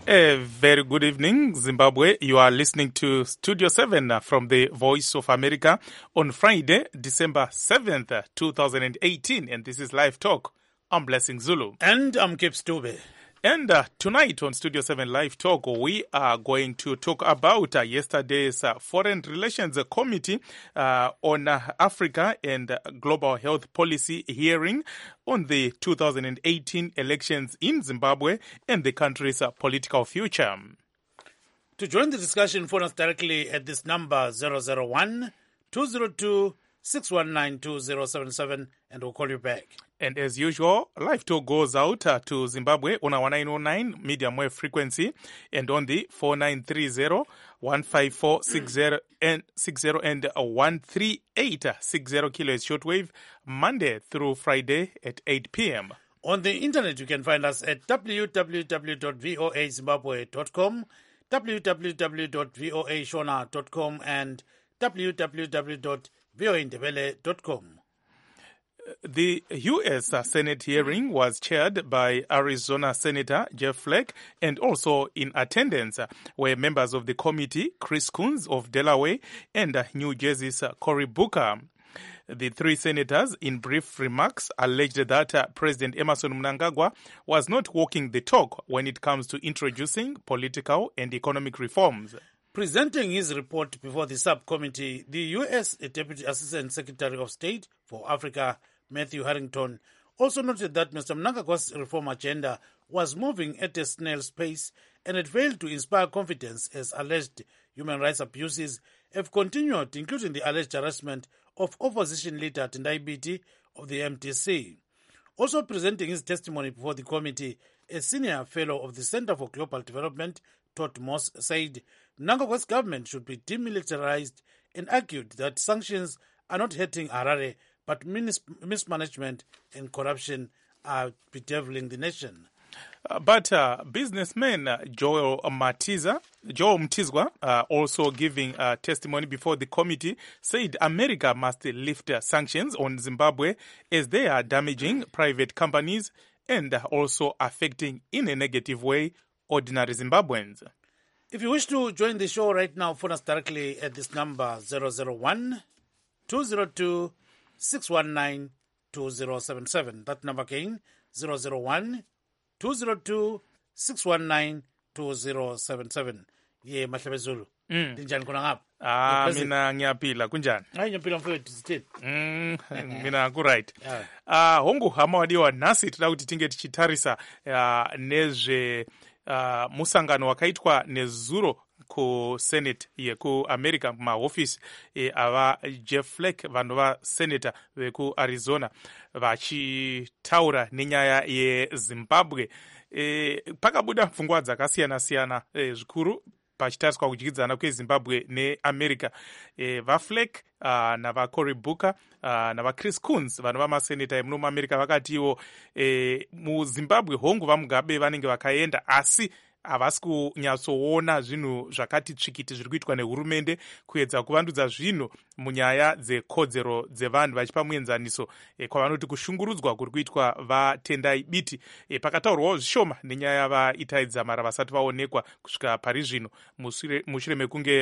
A very good evening, Zimbabwe. You are listening to Studio 7 from the Voice of America on Friday, December 7th, 2018. And this is Live Talk. I'm Blessing Zulu. And I'm Kip Stube. And tonight on Studio 7 Live Talk, we are going to talk about yesterday's Foreign Relations Committee on Africa and Global Health Policy hearing on the 2018 elections in Zimbabwe and the country's political future. To join the discussion, phone us directly at this number 001-202-619-2077 and we'll call you back. And as usual, Live Talk goes out to Zimbabwe on our 909 medium wave frequency and on the 4930, 15460 and 13860 kilohertz shortwave, Monday through Friday at 8 p.m. On the internet, you can find us at www.voazimbabwe.com, www.voashona.com, and www.voaindebele.com. The U.S. Senate hearing was chaired by Arizona Senator Jeff Flake, and also in attendance were members of the committee, Chris Coons of Delaware and New Jersey's Cory Booker. The three senators, in brief remarks, alleged that President Emmerson Mnangagwa was not walking the talk when it comes to introducing political and economic reforms. Presenting his report before the subcommittee, the U.S. Deputy Assistant Secretary of State for Africa, Matthew Harrington, also noted that Mr. Mnangagwa's reform agenda was moving at a snail's pace and had failed to inspire confidence as alleged human rights abuses have continued, including the alleged harassment of opposition leader Tendai Biti of the MDC. Also presenting his testimony before the committee, a senior fellow of the Center for Global Development, Todd Moss, said Mnangagwa's government should be demilitarized and argued that sanctions are not hurting Harare, but mismanagement and corruption are bedeviling the nation. But businessman Joel Mtizwa, also giving testimony before the committee, said America must lift sanctions on Zimbabwe as they are damaging private companies and also affecting in a negative way ordinary Zimbabweans. If you wish to join the show right now, phone us directly at this number 001-202-619-2077. That number again, 001-202-619-2077. Ye Mahlebe Zulu. Ndinjani khona ngapha? Mina ngiyaphila kunjani? Hayi ngiyaphila mfowethu sithini? Mina ku right. Hongu hama wadiwa nasi tida kuti tinge tichitarisa nezve musangano wakaitwa nezuro ku Senate yeku America mahofisi ava Jeff Flake vanhu vasenator veku Arizona vachitaura nenyaya yeZimbabwe. Pakabuda pfungwa dzakasiyana-siyana zvikuru pachitariswa kudyidzana kweZimbabwe neAmerica. VaFlake navaCory Booker navaChris Coons vanhu vamaseneta emuno muAmerica vakatiwo muZimbabwe hongu vamugabe vanenge vakaenda asi havasi kunyatsoona zvinhu zvakati tsvikiti zviri kuitwa nehurumende kuedza kuvandudza zvinhu munyaya dzekodzero dzevanhu vachipa muenzaniso kwavanoti kushungurudzwa kuri kuitwa vaTendai Biti. Pakataurwawo zvishoma nenyaya vaItai Dzamara vasati vaonekwa kusvika pari zvino mushure mekunge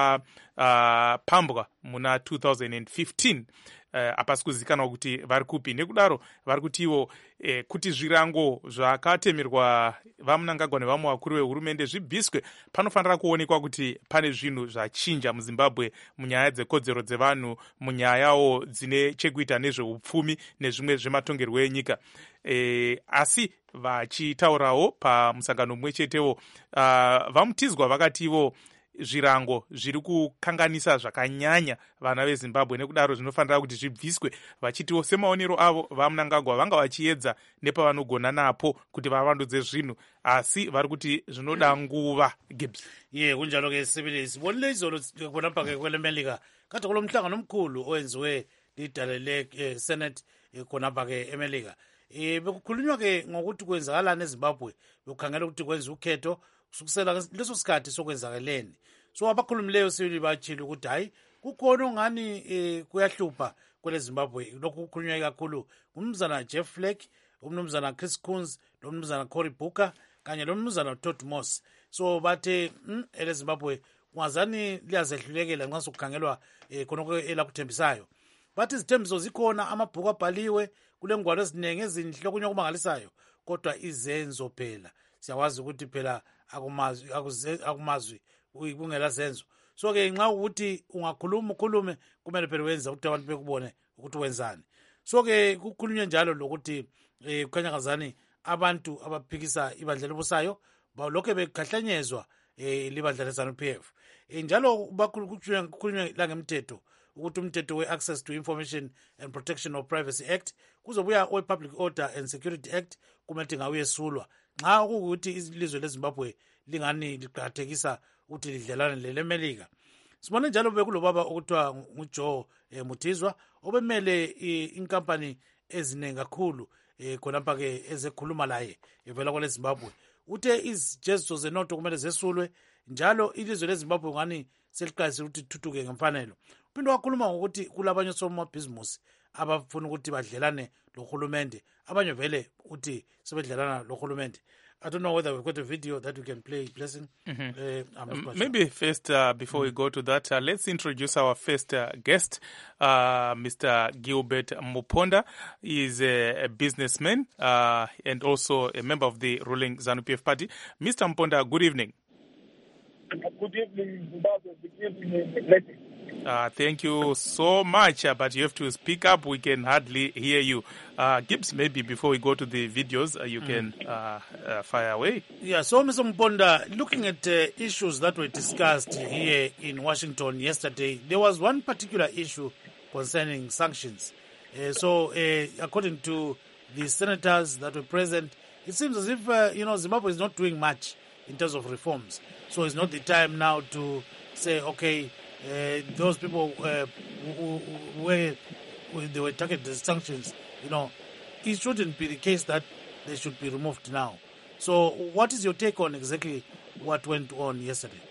vapambwa muna 2015. Hapasi kuzikanwa kuti vari kupi. Nekudaro vari kutiwo kuti zvirango zvakatemerwa vaMnangagwa nevamwe vakuru vehurumende zvibviswe, panofanira kuonekwa kuti pane zvinhu zvachinja muZimbabwe munyaya dzekodzero dzevanhu, munyayawo dzine chekuita nezveupfumi nezvimwe zvematongerwo enyika. Asi vachitaurawo pamusangano mumwe chetewo, vaMutizwa vakatiwo zvirango zviri kukanganisa zvakanyanya vana veZimbabwe, nekudaro zvinofanira kuti zvibviswe, vachitiwo semaonero avo vaMnangagwa vanga vachiedza nepavanogona napo kuti vavandudze zvinhu, asi vari kuti zvinoda nguva. Gibbs kunjalo ke sibili sibonile izolo khona phake kwelemelika kade kulo mhlangano omkhulu owenziwe lidale le-Senate khona phake eMelika. Bekukhulunywa ke ngokuthi kwenzakalani eZimbabwe, bekukhangela ukuthi kwenza ukhetho kusukisela leso sikhathi sokwenzakaleni. So abakhulumileyo sibili bachile ukuthi hayi kukhona ongani kuyahlupha kwele Zimbabwe. Lokhu kukhulunywa kakhulu umnumzana Jeff Flake, umnumzana Chris Coons, nomnumzana Cory Booker kanye lomnumzana uTodd Moss. So bathe ele Zimbabwe ungazani liyazehlulekela nxa sokukhangelwa khonoko elakuthembisayo. Bathi izithembiso zikhona, amabhuku abhaliwe, kulengwalo eziningi ezinhle okunye okumangalisayo, kodwa izenzo phela siyawazi ukuthi phela akumazwi kungela zenzo. So ke nxa ukuthi ungakhuluma ukhulume kumele phela wenza ukuthi abantu bekubone ukuthi wenzani. So ke kukhulunywe njalo lokuthi kukhanyakazani abantu abaphikisa ibandla elibusayo balokho bekhahlanyezwa libandla le-ZANU-PF. Njalo kukhulunywe langemthetho ukuthi umthetho we-Access to Information and Protection of Privacy Act kuzobuya we-Public Order and Security Act kumele ngawuyesulwa nxa ukuthi ilizwe leZimbabwe lingani liqakathekisa ukuthi lidlelane lelemelika. Sibone njalo bekulobaba okuthiwa nguJoe Mutizwa obemele inkampani ezinengi kakhulu khonapha ke ezekhuluma laye evela kwele Zimbabwe. Uthe izijeziso zenotho kumele zesulwe njalo ilizwe leZimbabwe ngani seliqalisile ukuthi thuthuke ngemfanelo. Uphinde wakhuluma ngokuthi kulabanye somabhizimusi abafuna ukuthi badlelane lohulumende, abanye vele uthi sebedlelana lohulumende. I don't know whether we've got a video that we can play, Blessing. Maybe first, before we go to that, let's introduce our first guest, Mr. Gilbert Muponda. He is a businessman and also a member of the ruling ZANU-PF party. Mr. Muponda, good evening. Good evening, Zimbabwe. Good evening, Blessing. Thank you so much, but you have to speak up. We can hardly hear you. Gibbs, maybe before we go to the videos, you can fire away. Yeah, so Mr. Muponda, looking at issues that were discussed here in Washington yesterday, there was one particular issue concerning sanctions. So according to the senators that were present, it seems as if, Zimbabwe is not doing much in terms of reforms. So it's not the time now to say, okay, those people where they were targeted as sanctions, it shouldn't be the case that they should be removed now. So what is your take on exactly what went on yesterday?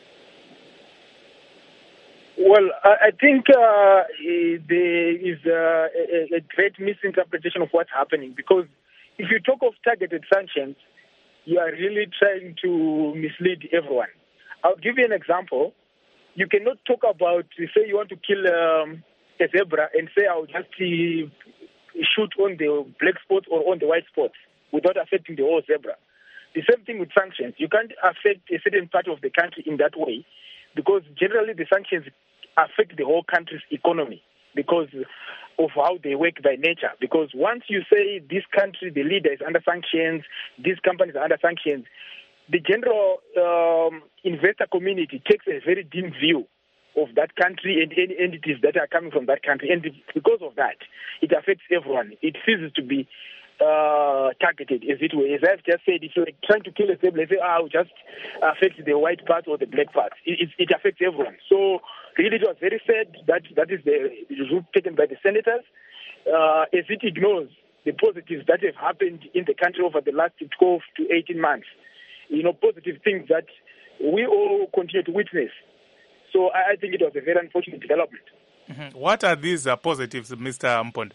Well, I think there is a great misinterpretation of what's happening, because if you talk of targeted sanctions, you are really trying to mislead everyone. I'll give you an example. You cannot talk about, say you want to kill a zebra and say I'll just shoot on the black spots or on the white spots without affecting the whole zebra. The same thing with sanctions. You can't affect a certain part of the country in that way, because generally the sanctions affect the whole country's economy because of how they work by nature. Because once you say this country, the leader is under sanctions, these companies are under sanctions, the general investor community takes a very dim view of that country and any entities that are coming from that country. And because of that, it affects everyone. It ceases to be targeted, as it were. As I've just said, if you're trying to kill a zebra, they say, I'll just affect the white part or the black part. It affects everyone. So really it was very sad that is the route taken by the senators, as it ignores the positives that have happened in the country over the last 12 to 18 months. Positive things that we all continue to witness. So I think it was a very unfortunate development. Mm-hmm. What are these positives, Mr. Muponda?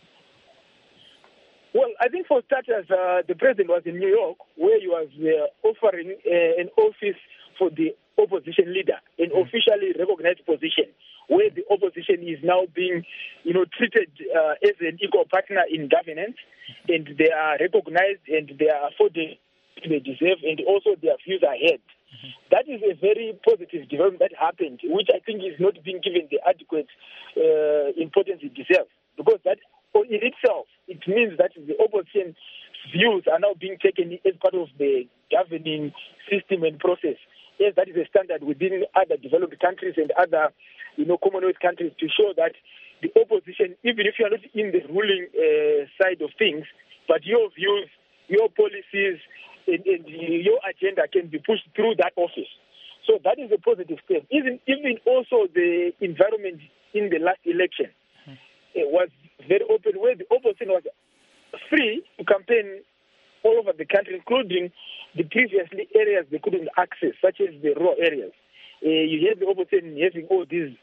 Well, I think for starters, the president was in New York, where he was offering an office for the opposition leader, an officially recognized position, where the opposition is now being, treated as an equal partner in governance, and they are recognized and they are afforded they deserve, and also their views are heard. Mm-hmm. That is a very positive development that happened, which I think is not being given the adequate importance it deserves. Because that in itself, it means that the opposition views are now being taken as part of the governing system and process. Yes, that is a standard within other developed countries and other, Commonwealth countries, to show that the opposition, even if you are not in the ruling side of things, but your views, your policies, and your agenda can be pushed through that office. So that is a positive step. Even also the environment in the last election was very open, where the opposition was free to campaign all over the country, including the previously areas they couldn't access, such as the rural areas. You hear the opposition having all these,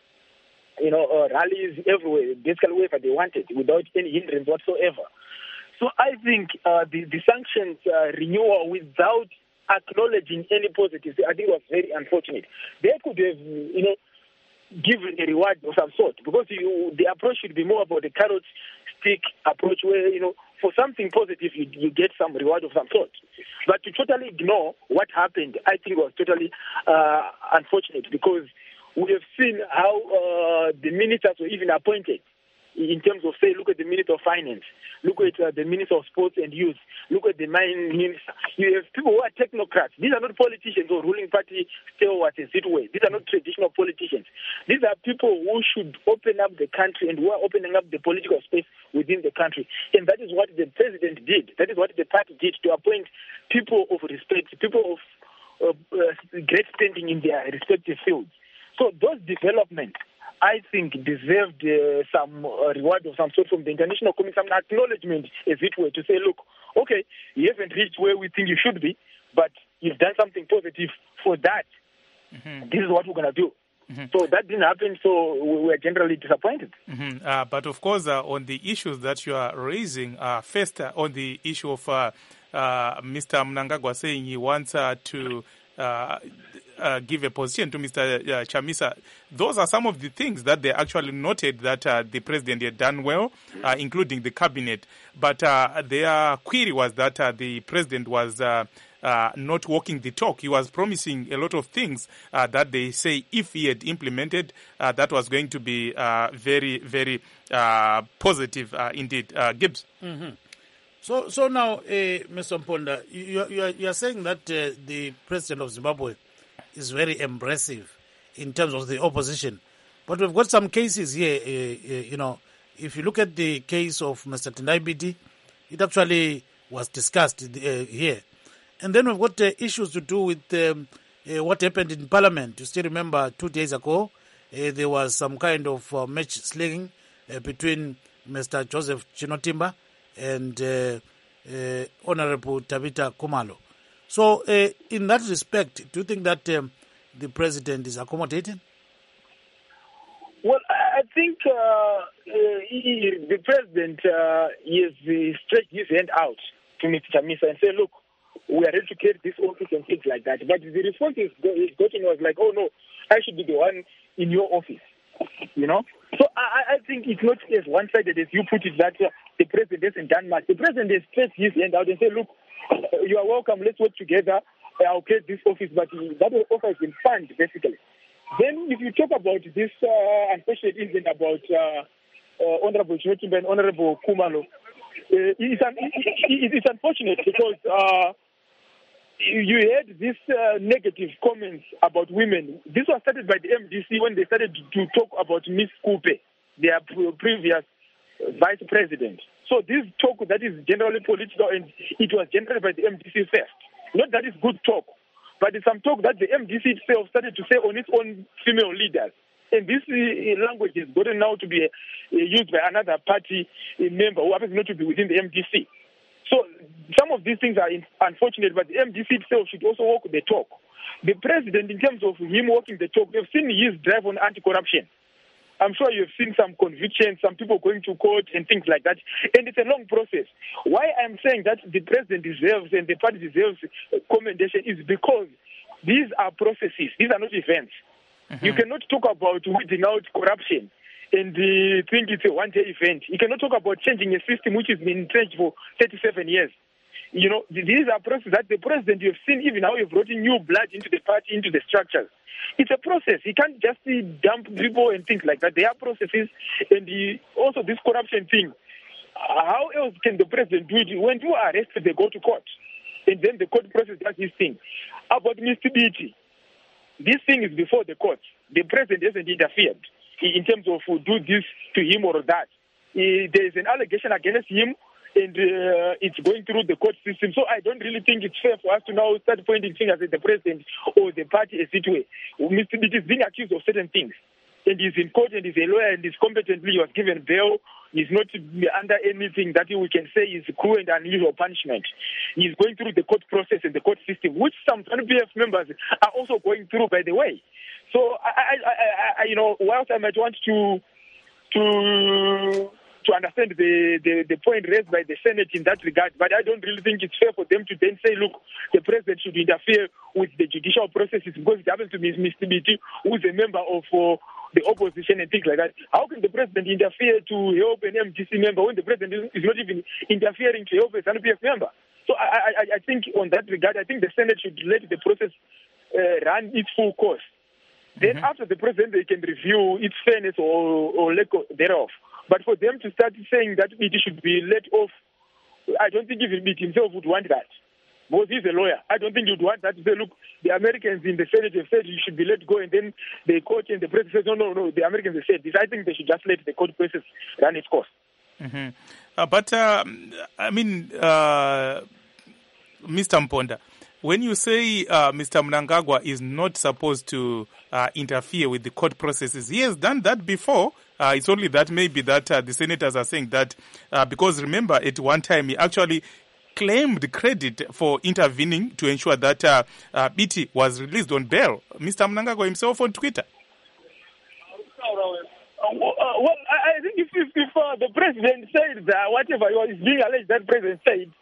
rallies everywhere, basically wherever they wanted, without any hindrance whatsoever. So I think the sanctions renewal without acknowledging any positives, I think was very unfortunate. They could have, given a reward of some sort, because the approach should be more about the carrot stick approach, where for something positive you get some reward of some sort. But to totally ignore what happened, I think was totally unfortunate, because we have seen how the ministers were even appointed. In terms of, say, look at the Minister of Finance, look at the Minister of Sports and Youth, look at the Mine Minister. You have people who are technocrats. These are not politicians or ruling party stalwarts in situ way. These are not traditional politicians. These are people who should open up the country and who are opening up the political space within the country. And that is what the president did. That is what the party did, to appoint people of respect, people of great standing in their respective fields. So those developments, I think, deserved some reward of some sort from the international community, some acknowledgement, as it were, to say, look, okay, you haven't reached where we think you should be, but you've done something positive for that. Mm-hmm. This is what we're going to do. Mm-hmm. So that didn't happen, so we were generally disappointed. Mm-hmm. But of course, on the issues that you are raising, first on the issue of Mr. Mnangagwa saying he wants to give a position to Mr. Chamisa. Those are some of the things that they actually noted that the president had done well, including the cabinet. But their query was that the president was not walking the talk. He was promising a lot of things that they say if he had implemented, that was going to be very, very positive indeed. Gibbs? Mm-hmm. So now, Mr. Mponda, you are saying that the president of Zimbabwe is very embracive in terms of the opposition. But we've got some cases here, if you look at the case of Mr. Tendai Biti, it actually was discussed here. And then we've got issues to do with what happened in Parliament. You still remember 2 days ago, there was some kind of match slinging between Mr. Joseph Chinotimba and Honorable Tabita Kumalo. So, in that respect, do you think that the president is accommodating? Well, I think the president is stretched his hand out to Mr. Chamisa and say, look, we are ready to create this office and things like that. But the response he's gotten was like, oh, no, I should be the one in your office, So I think it's not as one-sided as you put it, that the president hasn't done much. The president has stretched his hand out and said, look, you are welcome, let's work together, I'll create this office, but that office has been funded, basically. Then if you talk about this unfortunate incident about Honorable Chinotimba and Honorable Kumalo, it's unfortunate because you heard these negative comments about women. This was started by the MDC when they started to talk about Miss Coupe, their previous vice president. So this talk that is generally political, and it was generated by the MDC first. Not that it's good talk, but it's some talk that the MDC itself started to say on its own female leaders. And this language is gotten now to be used by another party member who happens not to be within the MDC. So some of these things are unfortunate, but the MDC itself should also walk the talk. The president, in terms of him walking the talk, we've seen his drive on anti-corruption. I'm sure you've seen some convictions, some people going to court and things like that. And it's a long process. Why I'm saying that the president deserves and the party deserves commendation is because these are processes. These are not events. Mm-hmm. You cannot talk about weeding out corruption and think it's a one-day event. You cannot talk about changing a system which has been entrenched for 37 years. These are processes that the president, you've seen even how you've brought in new blood into the party, into the structures. It's a process. He can't just dump people and things like that. There are processes, and also this corruption thing. How else can the president do it? When you are arrested, they go to court, and then the court process does this thing. About Mr. Biti, this thing is before the court. The president hasn't interfered in terms of do this to him or that. There is an allegation against him, and it's going through the court system. So I don't really think it's fair for us to now start pointing fingers at the president or the party as it were. Mr. Biti is being accused of certain things. And he's in court and he's a lawyer and he's competently, he was given bail. He's not under anything that we can say is cruel and unusual punishment. He's going through the court process and the court system, which some NPF members are also going through, by the way. So, whilst I might want to to understand the point raised by the Senate in that regard, but I don't really think it's fair for them to then say, look, the president should interfere with the judicial processes because it happens to be Mr. Biti, who is a member of the opposition and things like that. How can the president interfere to help an MDC member when the president is not even interfering to help a ZANU-PF member? So I think on that regard, I think the Senate should let the process run its full course. Then after the president, they can review its fairness or lack thereof. But for them to start saying that it should be let off, I don't think even Biti himself would want that. Because he's a lawyer. I don't think he would want that to say, look, the Americans in the Senate have said you should be let go, and then the court and the president says, no, the Americans have said this. I think they should just let the court process run its course. Mr. Mponda, when you say Mr. Mnangagwa is not supposed to interfere with the court processes, he has done that before. It's only that maybe that the senators are saying that because remember at one time he actually claimed credit for intervening to ensure that Biti was released on bail. Mr. Mnangagwa himself on Twitter. Well, I think if the president said that whatever is being alleged that president said,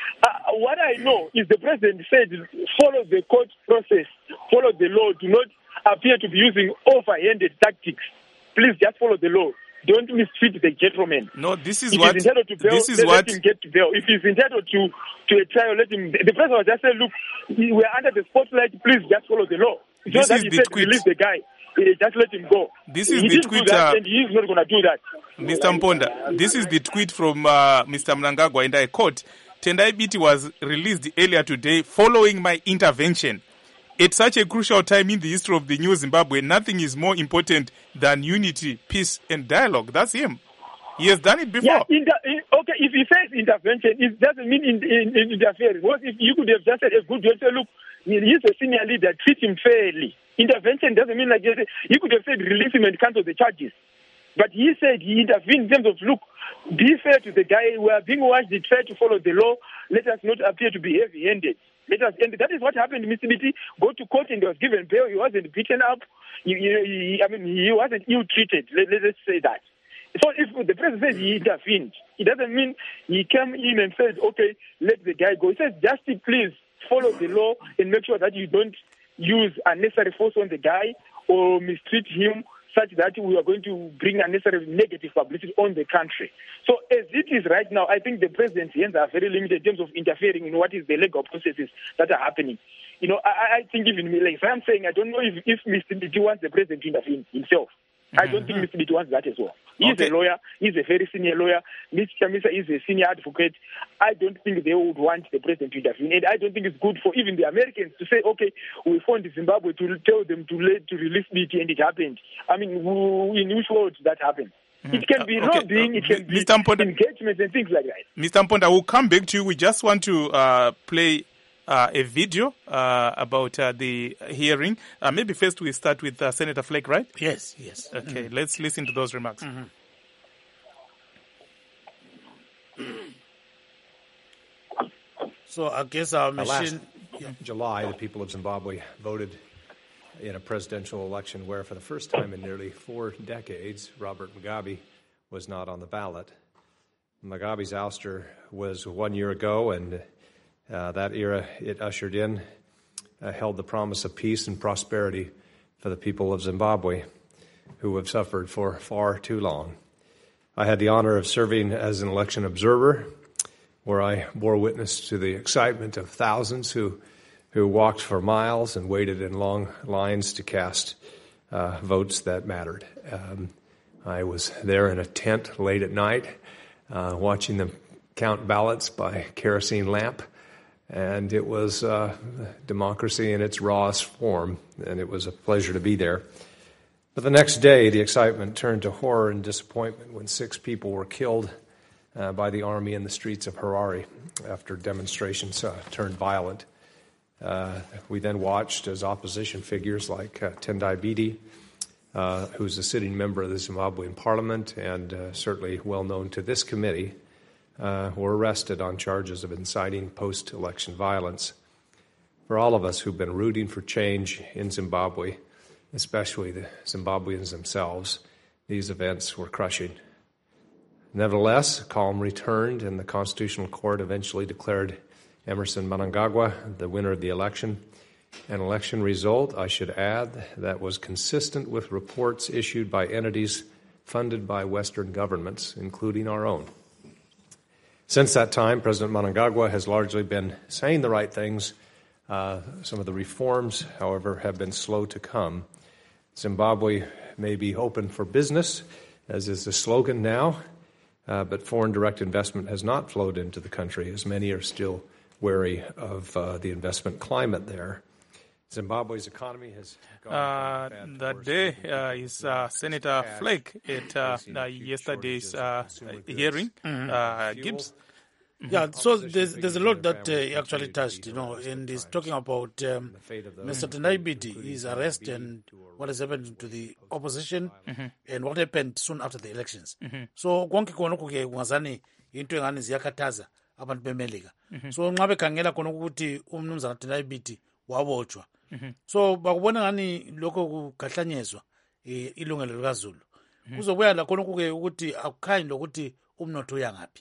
what I know is the president said follow the court process, follow the law, do not appear to be using overhanded tactics. Please just follow the law. Don't mistreat the gentleman. No, this is if what... He's entitled to bail, let him get to bail. If he's entitled to a trial, let him... The president was just saying, look, we're under the spotlight, please just follow the law. It's this not is that he the said tweet. Release the guy. Just let him go. This is he the didn't tweet... do that, and he's not going to do that. Mr. Mponda, this is the tweet from Mr. Mnangagwa, and I quote, Tendai Biti was released earlier today following my intervention. At such a crucial time in the history of the new Zimbabwe, nothing is more important than unity, peace, and dialogue. That's him. He has done it before. Yeah, okay, if he says intervention, it doesn't mean interference. What if you could have just said a good way, say, look, he's a senior leader, treat him fairly. Intervention doesn't mean like you could have said release him and cancel the charges. But he said he intervened in terms of, look, be fair to the guy. We are being watched. Try to follow the law. Let us not appear to be heavy-handed. And that is what happened. Mr. Biti go to court and he was given bail. He wasn't beaten up. He wasn't ill-treated. Let's say that. So if the president says he intervened, it doesn't mean he came in and said, okay, let the guy go. He says, just please follow the law and make sure that you don't use unnecessary force on the guy or mistreat him such that we are going to bring unnecessary negative publicity on the country. So as it is right now, I think the president's hands are very limited in terms of interfering in what is the legal processes that are happening. You know, I think even like I'm saying, I don't know if Mr. Biti wants the president to intervene himself. I don't think Mr. Biti wants that as well. He's a lawyer. He's a very senior lawyer. Mr. Chamisa is a senior advocate. I don't think they would want the president to intervene. And I don't think it's good for even the Americans to say, okay, we found Zimbabwe to tell them to release Biti, and it happened. I mean, in which world that happened? It can be lobbying, it can be engagement and things like that. Mr. Mponda, we'll come back to you. We just want to play a video about the hearing. Maybe first we start with Senator Flake, right? Yes. Okay, let's listen to those remarks. So I guess our mission... Last July, the people of Zimbabwe voted in a presidential election where, for the first time in nearly 4 decades, Robert Mugabe was not on the ballot. Mugabe's ouster was 1 year ago, and that era it ushered in held the promise of peace and prosperity for the people of Zimbabwe, who have suffered for far too long. I had the honor of serving as an election observer, where I bore witness to the excitement of thousands who walked for miles and waited in long lines to cast votes that mattered. I was there in a tent late at night, watching them count ballots by kerosene lamp, and it was democracy in its rawest form, and it was a pleasure to be there. But the next day, the excitement turned to horror and disappointment when 6 people were killed by the army in the streets of Harare after demonstrations turned violent. We then watched as opposition figures like Tendai Biti, who's a sitting member of the Zimbabwean parliament and certainly well known to this committee, were arrested on charges of inciting post-election violence. For all of us who've been rooting for change in Zimbabwe, especially the Zimbabweans themselves, these events were crushing. Nevertheless, calm returned, and the Constitutional Court eventually declared Emmerson Mnangagwa the winner of the election. An election result, I should add, that was consistent with reports issued by entities funded by Western governments, including our own. Since that time, President Mnangagwa has largely been saying the right things. Some of the reforms, however, have been slow to come. Zimbabwe may be open for business, as is the slogan now, but foreign direct investment has not flowed into the country, as many are still wary of the investment climate there. Zimbabwe's economy has gone that day is Senator Flake at yesterday's hearing. Gibbs. Yeah, so there's a lot that he actually touched, and he's talking about Mr. Tendai Biti, his arrest and what has happened to the opposition and what happened soon after the elections. So konke konoku ke kungazani into engani ziyakhathaza abantu bemelika. So nxa bekhangela khona ukuthi umnumzana Tendai Biti wabotshwa. So bakubona ngani lokho kugahlanyezwa ilungelo likaZulu. Kuzobuya la khona ke ukuthi akukhanyi lokuthi umnotho uyangaphi.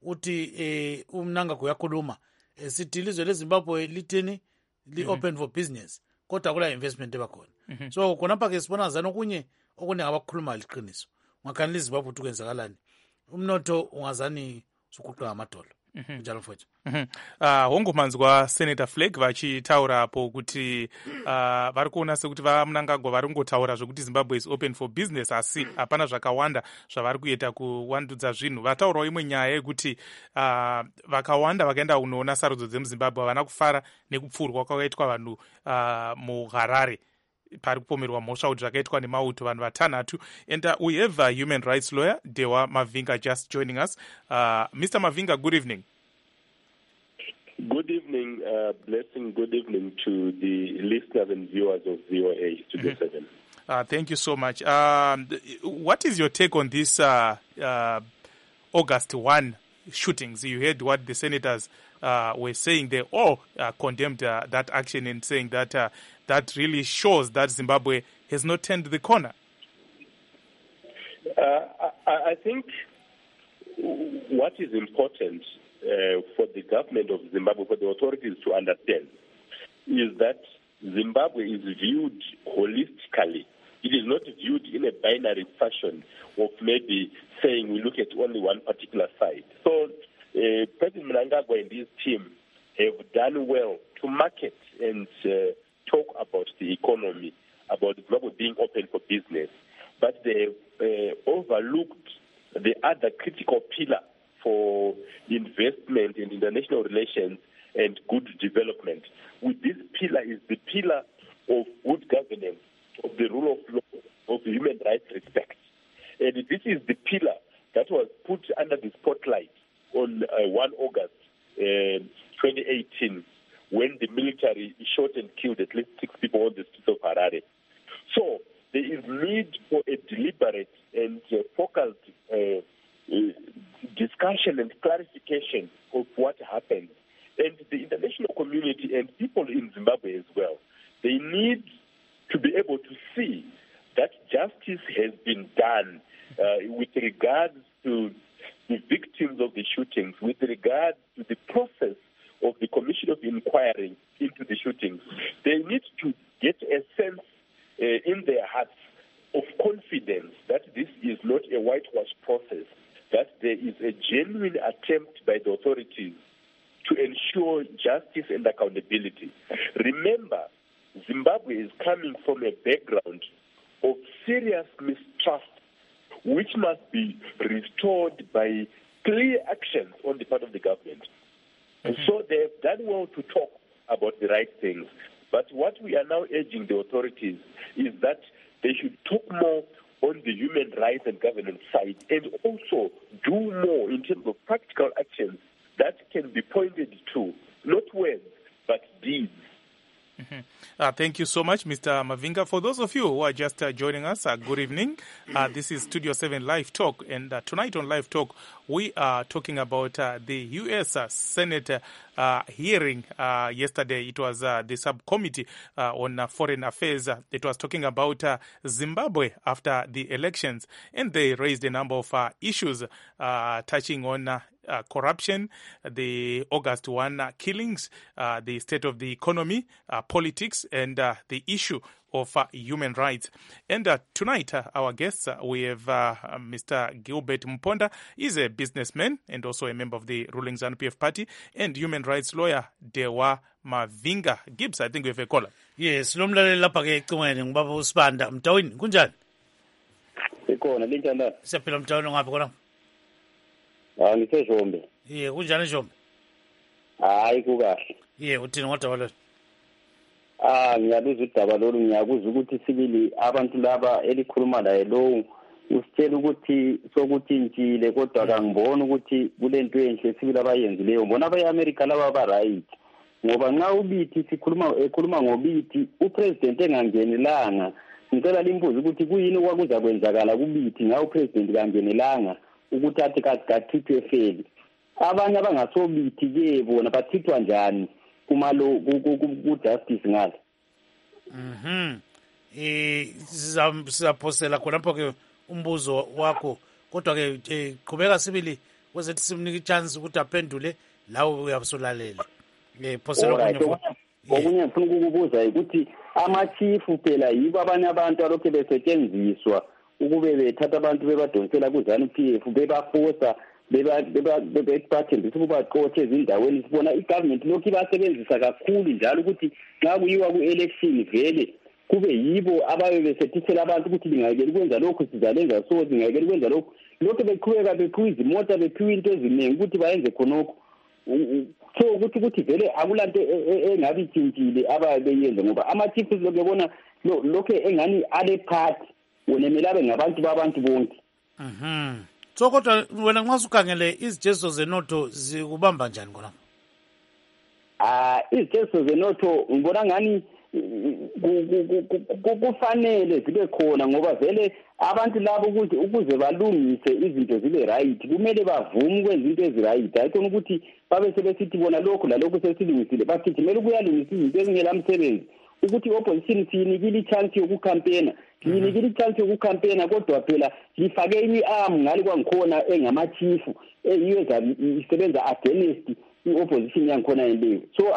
Uthi umnangagwa uyakhuluma sithi ilizwe leZimbabwe lithini li-open for business kodwa kula investment ebakhona. So khonapha ke sibona zana okunye abakukhuluma liqiniso. Ungakhani leZimbabwe ukuthi kwenzakalani. Umnotho ungazani sukuqwa ngamadolo. Njalo futhi. Hongomanzi kwaSenator Flake vachitaura apo kuti vari kuona sekuti vaMnangagwa vari kungotaura zvokuti Zimbabwe is open for business, asi hapana zvakawanda zvavari kuita kuwandudza zvinhu. Vataurawo imwe nyaya yekuti vakawanda vakaenda kunoona sarudzo dzemuZimbabwe havana kufara nekupfurwa kwakaitwa vanhu muHarare pari kupomerwa mhosva kuti zvakaitwa nemauto vanhu vatanhatu. And we have a human rights lawyer, Dewa Mavinga, just joining us. Mr. Mavinga, good evening. Good evening, Blessing. Good evening to the listeners and viewers of VOA Studio 7. Thank you so much. What is your take on this August 1 shootings? You heard what the senators were saying. They all condemned that action and saying that that really shows that Zimbabwe has not turned the corner. I think what is important for the government of Zimbabwe, for the authorities to understand, is that Zimbabwe is viewed holistically. It is not viewed in a binary fashion of maybe saying we look at only one particular side. So President Mnangagwa and his team have done well to market and talk about the economy, about Zimbabwe being open for business. But they overlooked the other critical pillar for investment in international relations and good development. With this pillar is the pillar of good governance, of the rule of law, of human rights respect. And this is the pillar that was put under the spotlight on 1 August 2018 when the military shot and killed at least 6 people on the streets of Harare. So there is need for a deliberate and focused discussion and clarification of what happened. And the international community and people in Zimbabwe as well, they need to be able to see that justice has been done with regards to the victims of the shootings, with regards to the process of the Commission of Inquiry into the shootings. They need to get a sense in their hearts of confidence that this is not a whitewash process, that there is a genuine attempt by the authorities to ensure justice and accountability. Remember, Zimbabwe is coming from a background of serious mistrust, which must be restored by clear actions on the part of the government. And so they have done well to talk about the right things. But what we are now urging the authorities is that they should talk more on the human rights and governance side and also do more in terms of practical actions that can be pointed to, not words, but deeds. Thank you so much, Mr. Mavinga. For those of you who are just joining us, good evening. This is Studio 7 Live Talk, and tonight on Live Talk, we are talking about the U.S. Senate hearing yesterday. It was the subcommittee on foreign affairs. It was talking about Zimbabwe after the elections, and they raised a number of issues touching on corruption, the August 1 killings, the state of the economy, politics, and the issue of human rights. And tonight, our guests, we have Mr. Gilbert Mponda. He's a businessman and also a member of the ruling ZANU-PF party, and human rights lawyer Dewa Mavinga. Gibbs, I think we have a caller. Yes, lomlaleli lapha ke ecingweni ngubaba uSibanda. Mtawini, kunjani? Ikhona linjani? Siyaphila Mtawini, ngapha khona? Ngiseshombe. Kunjani Shombe? Hayi kukahle. Uthini ngodaba lo? Ngiyabuza udaba lolu, ngiyakuzwa ukuthi sibili abantu laba elikhuluma laye lo usitshela ukuthi sokuthi intshile, kodwa kangiboni ukuthi kulento enhle sibili abayenzileyo. Mbona abe-America laba ba-right, ngoba nxa ubithi ekhuluma ngobithi upresident engangenelanga, ngicela limbuze ukuthi kuyini okwakuzakwenzakala kubithi nga upresident kangenelanga ukuthi athi kathithwe efeli. Abanye abangasobithi-ke bona bathithwa njani kumalo ku-justice ngale? Sizaphosela khonapho ke umbuzo wakho, kodwa ke qhubeka sibili kwezethi simnika ichance ukuthi aphendule lawo uyabusolalele. Phosela okunye ngifuna ukukubuza ukuthi amachifu phela yibo abanye abantu alokhu besetshenziswa ukube bethatha abantu bebadonsela ku-ZANU-PF bebafosa bebathembisa ukubaqotha ezindaweni. Sibona igovernment lokhu ibasebenzisa kakhulu njalo ukuthi nxa kuyiwa ku-election vele kube yibo ababe besethisela abantu ukuthi lingayekeli ukwenza lokhu sizalenza so, lingayekeli ukwenza lokhu. Lokhu beqhubeka bephiwa izimota, bephiwa into eziningi ukuthi bayenze khonokho. So ukuthi vele akulanto engabe itshintshile ababe beyenza, ngoba amachifu lokhu ebona lokhu engani ale part unemela abe ngabantu babantu bonke. So kodwa wena nxa usukhangele izijeziso zenotho zikubamba njani khona? Izijeziso zenotho ngibona ngani kufanele zibe khona, ngoba vele abantu labo ukuze balungise izinto zibe right kumele bavume ukwenza into ezi-right. Hayi khona ukuthi babe sebesithi bona lokhu lalokhu sesilungisile, bagijimele ukuyalungisa izinto ezingelamsebenzi. Ukuthi i-opposition siyinikile i-chance yokucampaigna, kodwa phela lifake i-arm ngale kwangikhona engamachifu eyiyo isebenza against i-opposition yangikhona leyo. So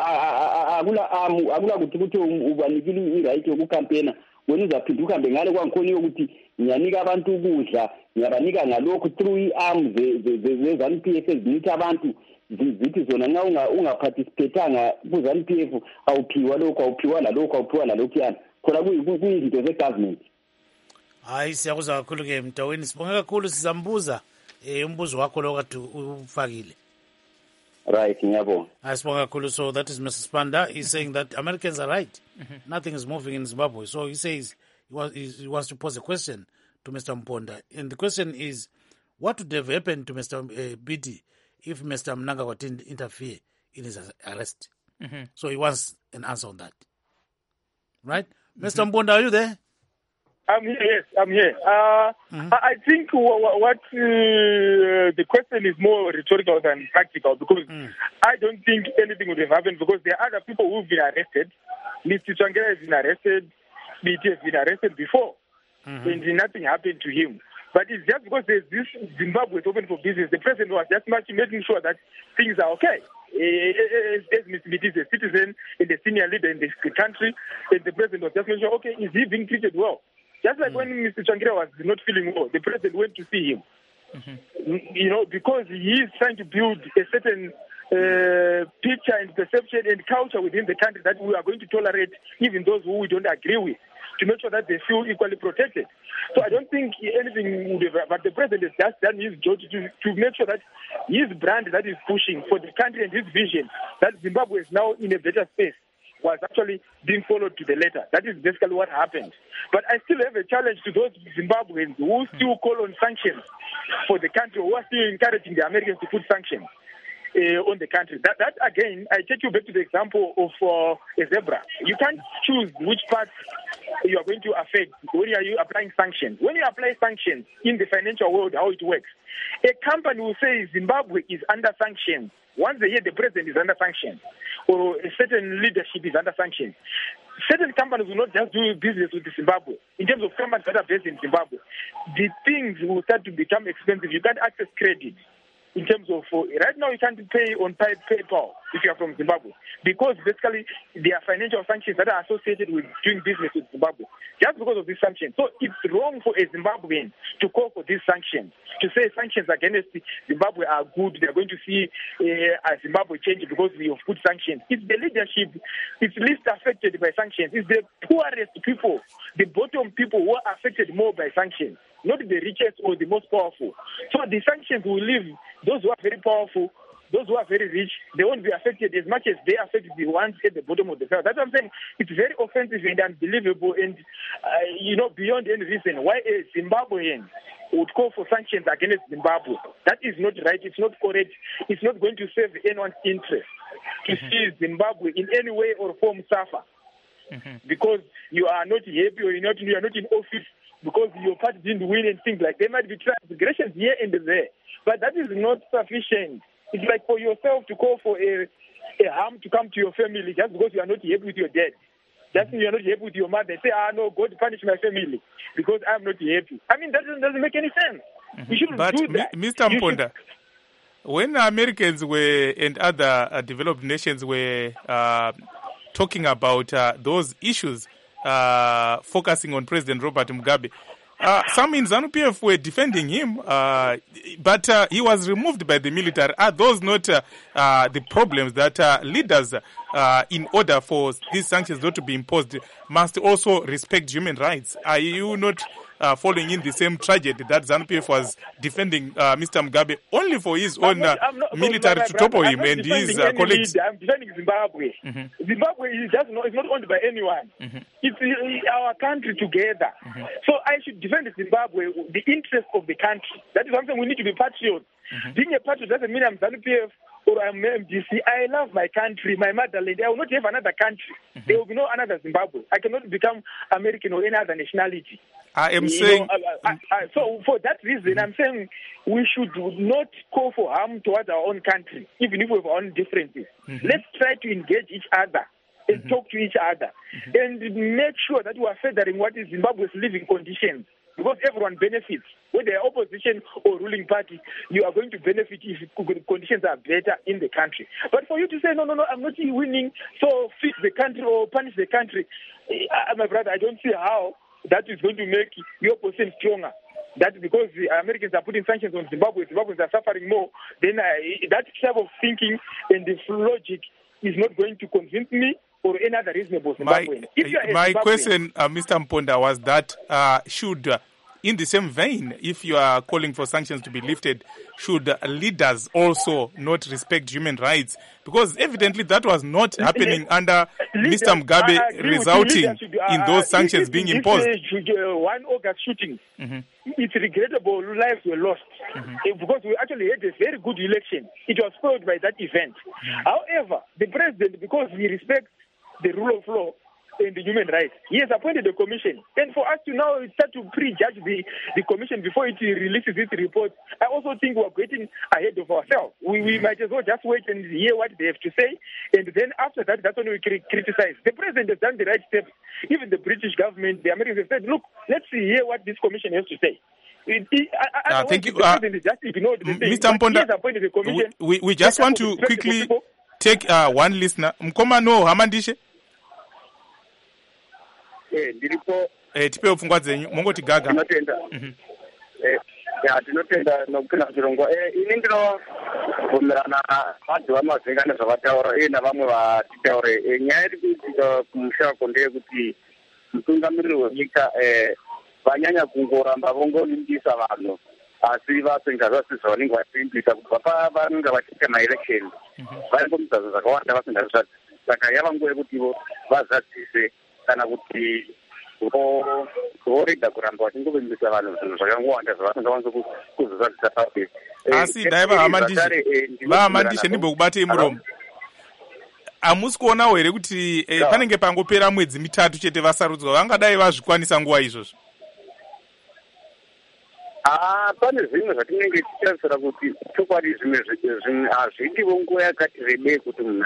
akula kuthi ubanikile i-right yokucampaigna, wena uzaphinda uhambe ngale kwangikhona yokuthi ngiyanika abantu ukudla, ngiyabanika ngalokhu through i-arm ze-ZANU-PF ezinika abantu zithi zona nxa ungaparticipatanga ku-ZANU-PF awuphiwa lokhu, awuphiwa lalokhu, awuphiwa lalokhuyana, khona kuyizinto ze-government. Hayi, siyakuzwa kakhulu-ke Mtawini, sibonge kakhulu. Sizambuza umbuzo wakho lo kade ufakile. Right, ngiyabonga. Hayi, sibonge kakhulu. So that is Mr. Spanda. He's saying that Americans are right. Nothing is moving in Zimbabwe. So he says he wants to pose a question to Mr. Mponda. And the question is, what would have happened to Mr. Biti if Mr. Mnangagwa didn't interfere in his arrest? So he wants an answer on that. Right? Mr. Mponda, are you there? I'm here, yes, I'm here. I think what the question is more rhetorical than practical, because I don't think anything would have happened, because there are other people who've been arrested. Mr. Tsvangira has been arrested, BT has been arrested before, and nothing happened to him. But it's just because there's this Zimbabwe is open for business. The president was just making sure that things are okay. As Mr. BT is a citizen and a senior leader in the country, and the president was just making sure, okay, is he being treated well? Just like when Mr. Tsvangira was not feeling well, the president went to see him. Because he is trying to build a certain picture and perception and culture within the country that we are going to tolerate even those who we don't agree with, to make sure that they feel equally protected. So I don't think anything would have, but the president has just done his job to make sure that his brand that is pushing for the country and his vision, that Zimbabwe is now in a better space, was actually being followed to the letter. That is basically what happened. But I still have a challenge to those Zimbabweans who still call on sanctions for the country, who are still encouraging the Americans to put sanctions on the country. That again, I take you back to the example of a zebra. You can't choose which part you are going to affect when you are applying sanctions. When you apply sanctions in the financial world, how it works, a company will say Zimbabwe is under sanctions. Once they hear the president is under sanctions or a certain leadership is under sanctions, certain companies will not just do business with Zimbabwe. In terms of companies that are based in Zimbabwe, the things will start to become expensive. You can't access credit. In terms of, right now you can't pay on PayPal if you are from Zimbabwe, because basically there are financial sanctions that are associated with doing business with Zimbabwe, just because of these sanctions. So it's wrong for a Zimbabwean to call for these sanctions, to say sanctions against Zimbabwe are good, they're going to see Zimbabwe change because we have put sanctions. It's the leadership, it's least affected by sanctions. It's the poorest people, the bottom people who are affected more by sanctions, not the richest or the most powerful. So the sanctions will leave those who are very powerful, those who are very rich, they won't be affected as much as they affect the ones at the bottom of the scale. That's what I'm saying. It's very offensive and unbelievable and, beyond any reason why a Zimbabwean would call for sanctions against Zimbabwe. That is not right. It's not correct. It's not going to serve anyone's interest to see Zimbabwe in any way or form suffer because you are not happy or you are not in office because your party didn't win and things like that. There might be transgressions here and there, but that is not sufficient. It's like for yourself to call for a harm to come to your family just because you are not happy with your dad. Just you are not happy with your mother. Say, no, God punish my family because I'm not happy. I mean, that doesn't make any sense. You shouldn't do that. Mr. Mponda, when Americans were and other developed nations were talking about those issues, focusing on President Robert Mugabe, some in ZANU-PF were defending him, but he was removed by the military. Are those not the problems that leaders, in order for these sanctions not to be imposed, must also respect human rights? Are you not following in the same tragedy that ZANU-PF was defending Mr. Mugabe only for his own military to topple him and his colleagues? I'm defending Zimbabwe. Zimbabwe is not owned by anyone. It's our country together. So I should defend Zimbabwe, the interest of the country. That is something we need to be patriots. Being a patriot doesn't mean I'm ZANU-PF or I'm MDC. I love my country, my motherland. I will not have another country. There will be no another Zimbabwe. I cannot become American or any other nationality. I am saying... so for that reason, I'm saying we should not call for harm towards our own country, even if we have our own differences. Let's try to engage each other and talk to each other and make sure that we are furthering what is Zimbabwe's living conditions, because everyone benefits. Whether you're opposition or ruling party, you are going to benefit if conditions are better in the country. But for you to say, no, I'm not winning, so fix the country or punish the country, my brother, I don't see how that is going to make your position stronger. That because the Americans are putting sanctions on Zimbabwe, Zimbabweans are suffering more, then that type of thinking and this logic is not going to convince me or any other reasonable Zimbabwean. My question, Mr. Mponda, was that should, in the same vein, if you are calling for sanctions to be lifted, should leaders also not respect human rights? Because evidently that was not happening under Mr. Mugabe, resulting in those sanctions being imposed. 1 August shooting, it's regrettable lives were lost because we actually had a very good election. It was spoiled by that event. However, the president, because he respects the rule of law and the human rights, he has appointed a commission. And for us to now start to prejudge the commission before it releases its report, I also think we're getting ahead of ourselves. We might as well just wait and hear what they have to say, and then after that, that's when we criticize. The president has done the right steps. Even the British government, the Americans have said, look, let's hear what this commission has to say. Thank you. Mr. Mponda, we just want to quickly take one listener. Mkomano Hamandishe. Tipe pfungwa dzenyu mongoti gaga. Tinotenda nokupinda muchirongwa. Ini ndinobvumirana madzi vamazengane zvavataura navamwe vatitaure. Nyaya iri kuitika kumushako ndeyekuti mutungamiriri wenyika vanyanya kungoramba vongoningisa vanhu asi vasenga zvasi zvavanenge vachiindika kubva pavanenge vachiita maelection varimbomidza zvakawanda vasingazvizvadzi. Saka yava nguva yekuti ivo vazadzise kana kuti vorega kuramba vachingovimbisa vanhu zvinhu zvakangowanda zvavasingawanzo kuzozadzisa pabesi. Asi dai vahamandishe ndimbokubatei muromo. hamusi kuonawo here kuti panenge pangopera mwedzi mitatu chete vasarudzwa, vangadai vazvikwanisa nguva izvozvo? Pane zvimwe zvatinenge tichitarisira kuti chokwadi zvimwe hazvidiwo nguva yakati rebei kuti munhu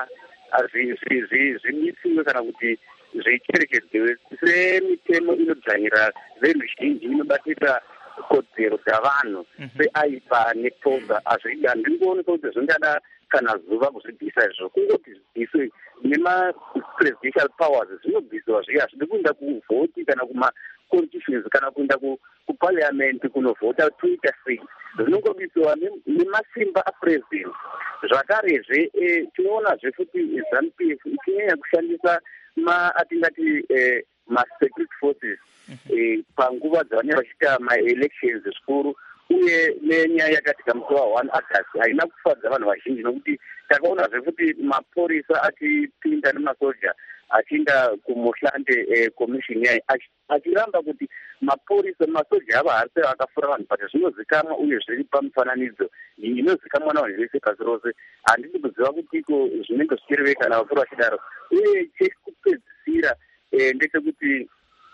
zvibisiwe kana kuti zvicherechedzwe semitemo inodzvanyira veruzhinji inobatira kodzero dzavanhu seaipa netoga. Handingooneka kuti zvingada kana zuva kuzvibvisa izvo, kungoti zvibviswe nema-presidential powers zvinobviswa zviya, hazvidi kuenda kuvhoti kana kuma-constitutions kana kuenda kuparliament kunovhota toita sei, zvinongobviswa nemasimba apresident. Zvakarezve tinoonazve futi ZANU-PF ichinyanya kushandisa atingati ma-security forces panguva dzavanenge vachiita ma-elections zvikuru, uye nenyaya yakatika musi wa1 August haina kufadza vanhu vazhinji, nokuti takaonazve kuti mapurisa achipinda nemasoja achienda kumuhlande commission yayo achiramba kuti masoja ava haasi akafura vanhu, but zvinozikamwa uye zviri pamufananidzo inozikamwa navanhu vese pasi rose. Handisi kuziva kuti iko zvinenge zvichireveka navakuru vachidaro. Uye chekupedzisira ndechekuti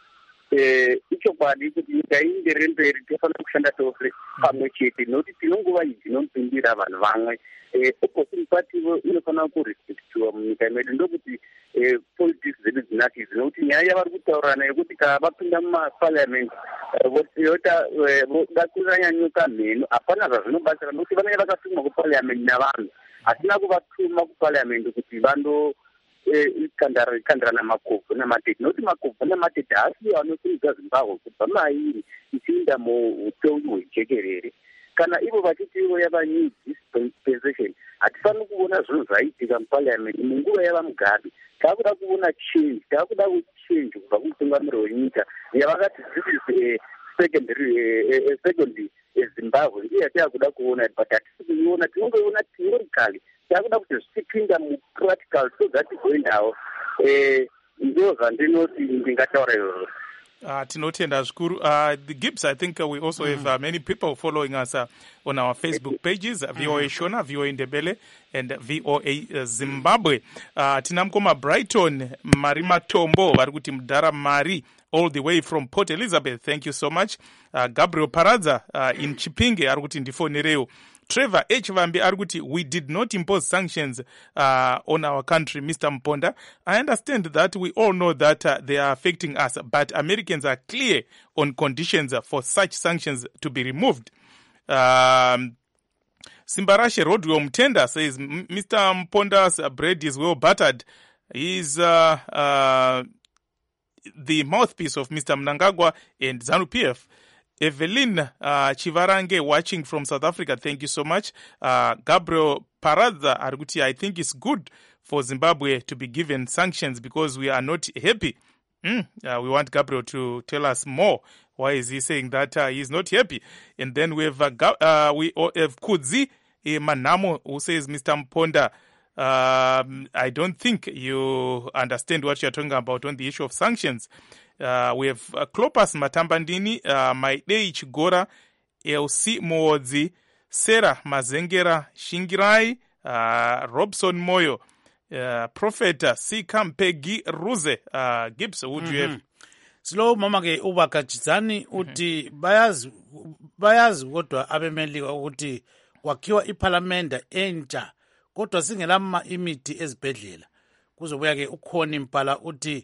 ichokwadi kuti nyika ienderere mberi, tofanira kushanda tose pamwe chete, nokuti tinonguva iyi dzinopindira vanhu vamwe. Opposing party inofanira kurespectiwa munyika medu, ndokuti politics dzedu dzinakidze, nokuti nyaya yavari kutaurirana yekuti kana vapinda mumaparliament vodakuranya nyuka mheno, hapana zvazvinobatsira, nokuti vanenge vakatumwa kuparliament navanhu. Hatina kuvatuma kuparliament kuti kandarana makobvu namatete, nokuti makobvu namatete haasi anosimudza Zimbabwe kubva mairi ichiinda muutongi hwejekerere. Kana ivo vachiti ivo yava new dispensation, hatifaniri kuona zvinhu zvaitika muparliament munguva yava Mugabe. Taakuda kuona change, taakuda kuchange kubva kumutungamiriro wenyika yavakati this is second Zimbabwe, ndiye yataakuda kuona, but hatisi kuiona. Tinongoiona theorically, taakuda kuti zvichipinda mupractical so that goendawo. Ndo zvandinoti ndingataura izvozvo. Tinotenda zvikuru. The Gibbs, I think we also have many people following us on our Facebook pages, VOA Shona, VOA Ndebele, and VOA Zimbabwe. Tina mkoma Brighton, Marima Tombo, varikuti Mdara Mari, all the way from Port Elizabeth. Thank you so much. Gabriel Paradza in Chipinge, arikuti ndifonereo. Trevor H. Vambi arguti, we did not impose sanctions on our country, Mr. Mponda. I understand that we all know that they are affecting us, but Americans are clear on conditions for such sanctions to be removed. Simbarashe Rodrio Mtenda says, Mr. Mponda's bread is well buttered. He's the mouthpiece of Mr. Mnangagwa and ZANU-PF. Evelyn Chivarange watching from South Africa, thank you so much. Gabriel Paradza Arguti, I think it's good for Zimbabwe to be given sanctions because we are not happy. We want Gabriel to tell us more. Why is he saying that he's not happy? And then we have Kudzi Manamo who says, Mr. Mponda, I don't think you understand what you're talking about on the issue of sanctions. We have Klopas Matambandini, Maidei Chigora, LC Moodzi, Sarah Mazengera Shingirai, Robson Moyo, Prophet C. Kampegi Ruze. Gibbs, would you have? Slow mamake ubakachizani uti bayazi kodwa abemeli ukuthi kwakhiwa iparlamenta entsha kodwa singelama imithi ezibhedlela kuzobuya ke ukhona impala uti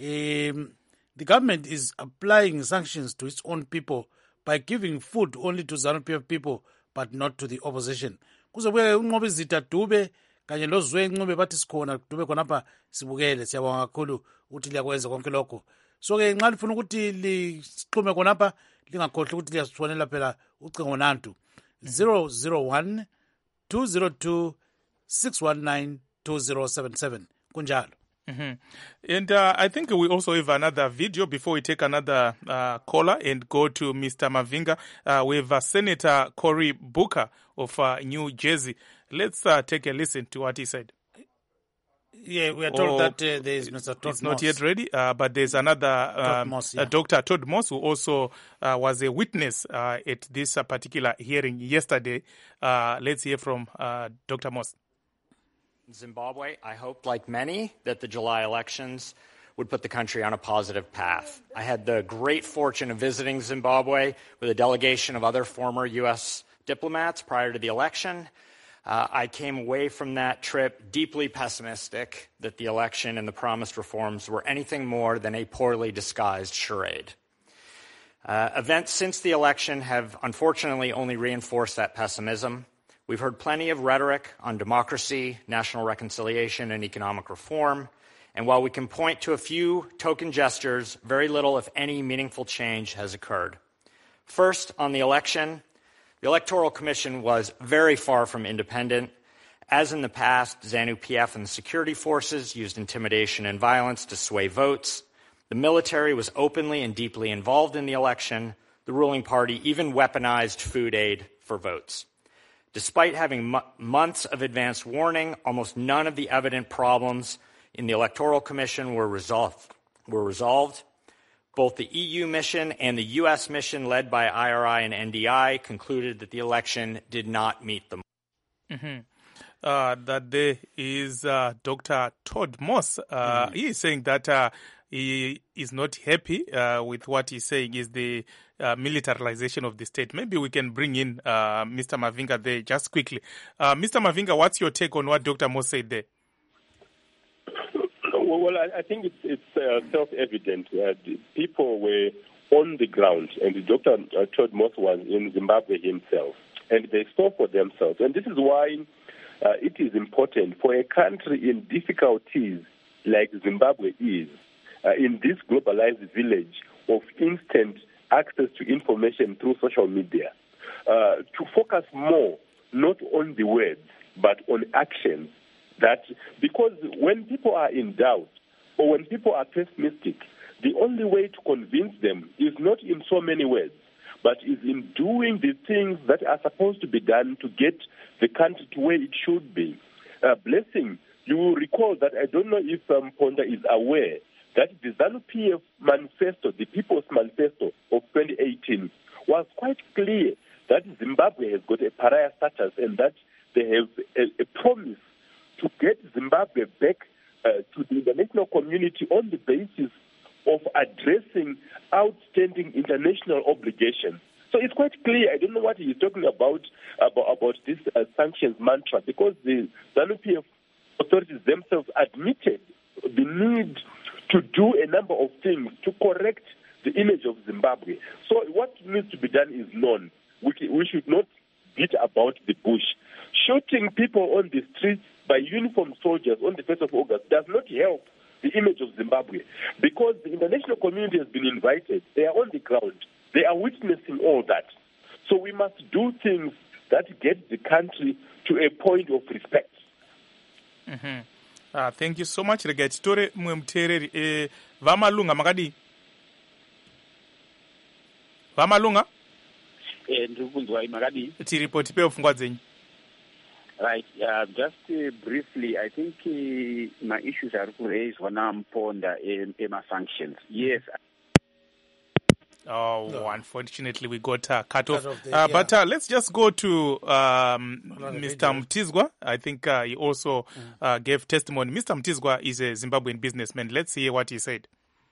the government is applying sanctions to its own people by giving food only to ZANU-PF people but not to the opposition. Kuzobuya unqobe izitha Dube kanye lozwe inqobe bathi sikhona Dube khonapha sibukele siyabonga kakhulu uthi liyakwenza konke lokho. So ke nxa lifuna ukuthi lixhume khonapha lingakhohle ukuthi liyasitfonela phela ucingo nantu 001 202 619 2077 kunjalo. And I think we also have another video before we take another caller and go to Mr. Mavinga. We have Senator Cory Booker of New Jersey. Let's take a listen to what he said. Yeah, we are told that there is Mr. Todd It's not yet ready, but there's another Dr. Todd Moss who also was a witness at this particular hearing yesterday. Let's hear from Dr. Moss. In Zimbabwe, I hoped, like many, that the July elections would put the country on a positive path. I had the great fortune of visiting Zimbabwe with a delegation of other former U.S. diplomats prior to the election. I came away from that trip deeply pessimistic that the election and the promised reforms were anything more than a poorly disguised charade. Events since the election have unfortunately only reinforced that pessimism. We've heard plenty of rhetoric on democracy, national reconciliation, and economic reform. And while we can point to a few token gestures, very little, if any, meaningful change has occurred. First, on the election, the Electoral Commission was very far from independent. As in the past, ZANU-PF and the security forces used intimidation and violence to sway votes. The military was openly and deeply involved in the election. The ruling party even weaponized food aid for votes. Despite having months of advance warning, almost none of the evident problems in the Electoral Commission were resolved. Both the EU mission and the U.S. mission led by IRI and NDI concluded that the election did not meet the mark. That there is Dr. Todd Moss. He is saying that he is not happy with what he's saying is the militarization of the state. Maybe we can bring in Mr. Mavinga there just quickly. Mr. Mavinga, what's your take on what Dr. Moss said there? Well, I think it's self-evident. People were on the ground, and Dr. Todd Moss was in Zimbabwe himself, and they saw for themselves. And this is why it is important for a country in difficulties like Zimbabwe is, in this globalized village of instant access to information through social media, to focus more not on the words but on actions. That because when people are in doubt or when people are pessimistic, the only way to convince them is not in so many words, but is in doing the things that are supposed to be done to get the country to where it should be. Blessing, you will recall that I don't know if Ponda is aware that the ZANU-PF manifesto, the People's Manifesto of 2018, was quite clear that Zimbabwe has got a pariah status and that they have a promise to get Zimbabwe back to the international community on the basis of addressing outstanding international obligations. So it's quite clear. I don't know what he's talking about this sanctions mantra, because the ZANU-PF authorities themselves admitted the need to do a number of things to correct the image of Zimbabwe. So what needs to be done is known. We should not beat about the bush. Shooting people on the streets by uniformed soldiers on the 1st of August does not help the image of Zimbabwe, because the international community has been invited. They are on the ground. They are witnessing all that. So we must do things that get the country to a point of respect. Thank you so much. Regatitore mwemutereri vamalunga makadi. Vamalunga? Ndirikunzwai makadi. Tiripo tipewo pfungwa dzenyu. Right. Just briefly, I think my issues are raised when I'm Ponda in my sanctions. Yes. No. Unfortunately, we got cut off. But let's just go to Mr. Mtizwa. I think he also gave testimony. Mr. Mtizwa is a Zimbabwean businessman. Let's hear what he said.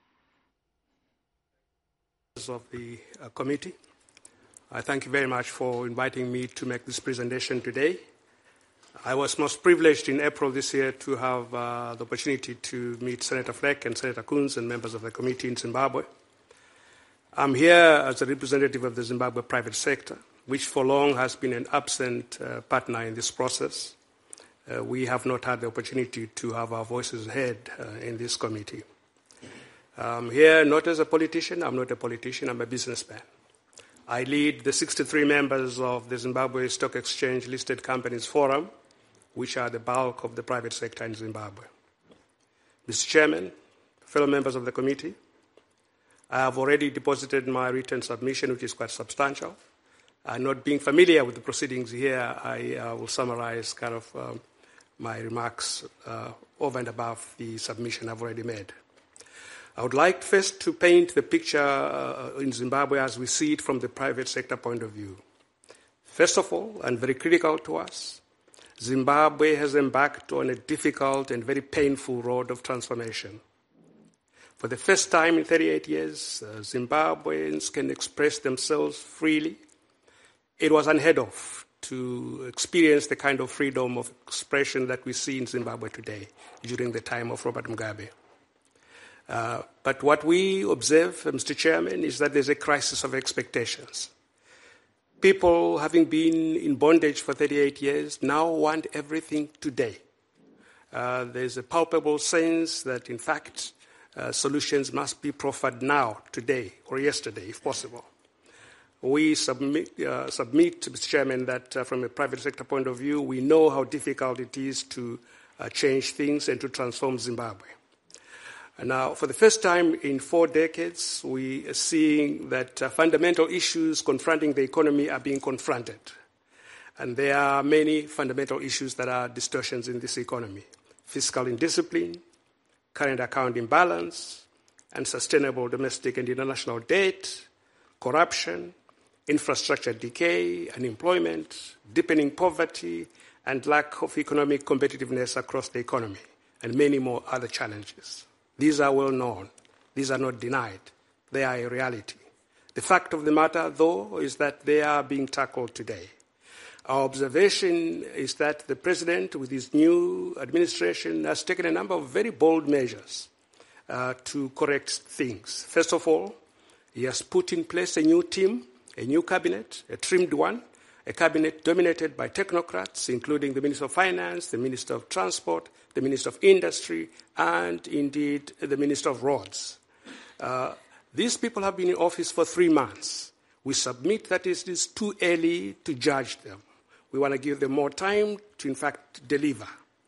Of the committee, I thank you very much for inviting me to make this presentation today. I was most privileged in April this year to have the opportunity to meet Senator Fleck and Senator Coons and members of the committee in Zimbabwe. I'm here as a representative of the Zimbabwe private sector, which for long has been an absent partner in this process. We have not had the opportunity to have our voices heard in this committee. I'm here not as a politician. I'm not a politician. I'm a businessman. I lead the 63 members of the Zimbabwe Stock Exchange Listed Companies Forum, which are the bulk of the private sector in Zimbabwe. Mr. Chairman, fellow members of the committee, I have already deposited my written submission, which is quite substantial. Not being familiar with the proceedings here, I will summarize kind of my remarks over and above the submission I've already made. I would like first to paint the picture in Zimbabwe as we see it from the private sector point of view. First of all, and very critical to us, Zimbabwe has embarked on a difficult and very painful road of transformation. For the first time in 38 years, Zimbabweans can express themselves freely. It was unheard of to experience the kind of freedom of expression that we see in Zimbabwe today during the time of Robert Mugabe. But what we observe, Mr. Chairman, is that there's a crisis of expectations. People, having been in bondage for 38 years, now want everything today. There's a palpable sense that, in fact, solutions must be proffered now, today, or yesterday, if possible. We submit, Mr. Chairman, that from a private sector point of view, we know how difficult it is to change things and to transform Zimbabwe. And now, for the first time in 4 decades, we are seeing that fundamental issues confronting the economy are being confronted. And there are many fundamental issues that are distortions in this economy: fiscal indiscipline, current account imbalance, unsustainable domestic and international debt, corruption, infrastructure decay, unemployment, deepening poverty, and lack of economic competitiveness across the economy, and many more other challenges. These are well known. These are not denied. They are a reality. The fact of the matter, though, is that they are being tackled today. Our observation is that the President, with his new administration, has taken a number of very bold measures to correct things. First of all, he has put in place a new team, a new cabinet, a trimmed one, a cabinet dominated by technocrats, including the Minister of Finance, the Minister of Transport, the Minister of Industry, and indeed the Minister of Roads. These people have been in office for 3 months. We submit that it is too early to judge them. We want to give them more time to, in fact, deliver.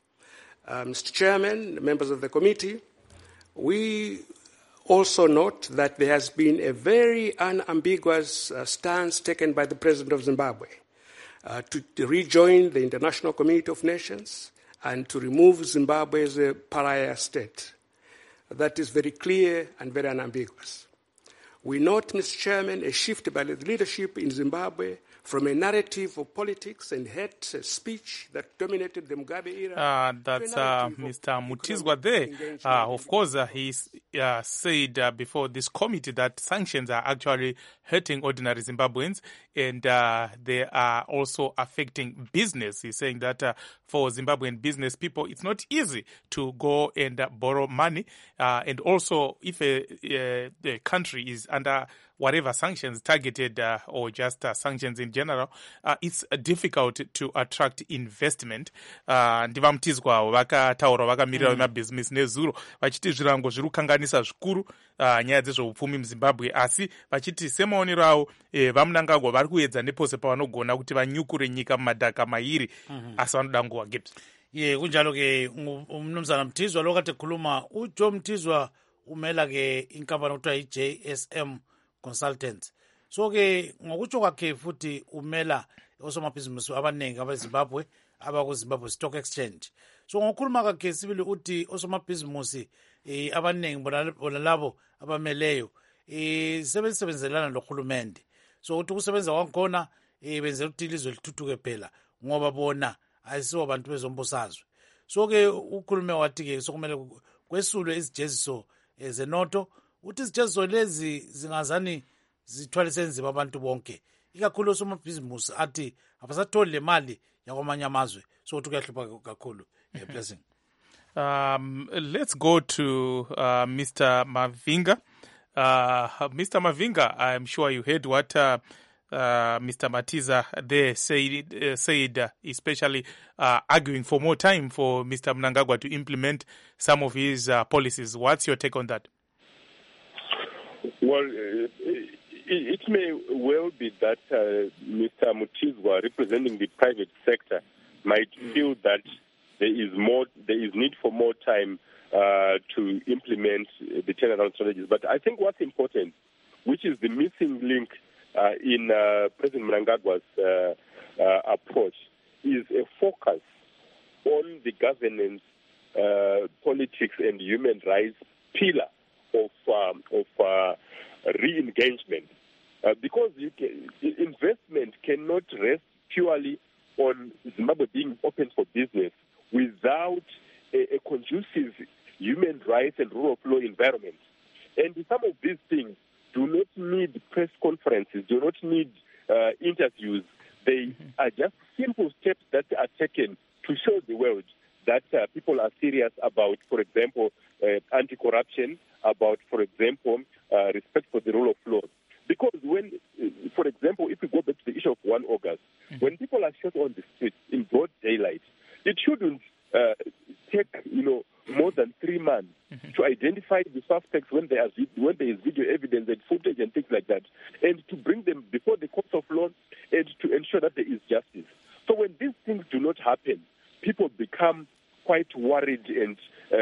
Mr. Chairman, members of the committee, we also note that there has been a very unambiguous stance taken by the President of Zimbabwe to rejoin the International Community of Nations and to remove Zimbabwe as a pariah state. That is very clear and very unambiguous. We note, Mr. Chairman, a shift by the leadership in Zimbabwe from a narrative of politics and hate speech that dominated the Mugabe era. That's Mr. Mutizwa there. Of course, he said before this committee that sanctions are actually hurting ordinary Zimbabweans and they are also affecting business. He's saying that for Zimbabwean business people, it's not easy to go and borrow money. And also, if the country is under whatever sanctions targeted or just sanctions in general, it's difficult to attract investment. Ndiva Mutizwa vakataura vakamirira vemabhizinesi nezuro vachiti zvirango zviri kukanganisa zvikuru nyaya dzezveupfumi muZimbabwe, asi vachiti semaonero avo vaMnangagwa vari kuedza nepose pavanogona kuti vanyukure nyika mumadhaka mairi, asi vanoda nguva Gibbs. Kunjalo-ke umnumzana Mtizwa lokati khuluma uJoe Mtizwa umela-ke inkampani okuthiwa i-JSM Consultants. So-ke ngokutsho kwakhe futhi umela osomabhizinisi abaningi abeZimbabwe abakuZimbabwe Stock Exchange. So ngokukhuluma kwakhe sibili uthi osomabhizinisi abaningi bona labo abameleyo sebenzelana nohulumende. So uthi kusebenza kwakhona benzela ukuthi ilizwe lithuthuke phela ngoba bona ayisiwo abantu bezombusazwe. So-ke ukhulume wathi-ke sokumele kwesulwe izijeziso zenotho, uthi izijeziso lezi zingazani zithwalise nzima abantu bonke, ikakhulu osomabhizinisi athi abasatholi le mali yakwamanye amazwe. So uthi kuyahlupha kakhulu. Blessing. Let's go to Mr. Mavinga. Mr. Mavinga, I'm sure you heard what Mr. Matiza there said, especially arguing for more time for Mr. Mnangagwa to implement some of his policies. What's your take on that? Well, it may well be that Mr. Mutizwa, representing the private sector, might feel that there is need for more time to implement the turnaround strategies. But I think what's important, which is the missing link in President Mnangagwa's approach, is a focus on the governance, politics, and human rights pillar of re-engagement. Because investment cannot rest purely on Zimbabwe being open for business without a conducive human rights and rule of law environment. And some of these things do not need press conferences, do not need interviews. They are just simple steps that are taken to show the world that people are serious about, for example, anti-corruption, about, for example, respect for the rule of law. Because when, for example, if we go back to the issue of 1 August, when people are shot on the street in broad daylight, it shouldn't take, more than 3 months to identify the suspects when there is video evidence and footage and things like that, and to bring them before the courts of law and to ensure that there is justice. So when these things do not happen, people become quite worried and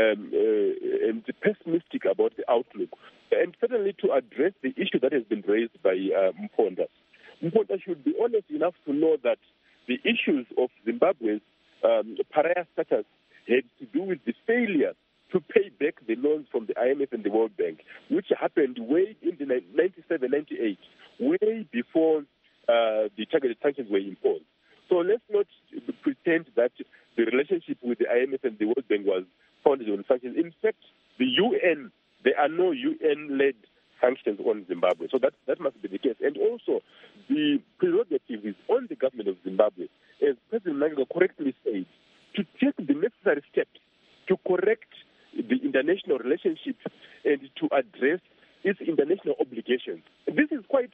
pessimistic about the outlook. And certainly to address the issue that has been raised by Mponda. Mponda should be honest enough to know that the issues of Zimbabwe's pariah status had to do with the failure to pay back the loans from the IMF and the World Bank, which happened way in the 97, 98, way before the targeted sanctions were imposed. So let's not pretend that the relationship with the IMF and the World Bank was founded on sanctions. In fact, the UN, there are no UN-led sanctions on Zimbabwe. So that must be the case. And also, the prerogative is on the government of Zimbabwe, as President Mnangagwa correctly said, to take the necessary steps to correct the international relationship and to address its international obligations. This is quite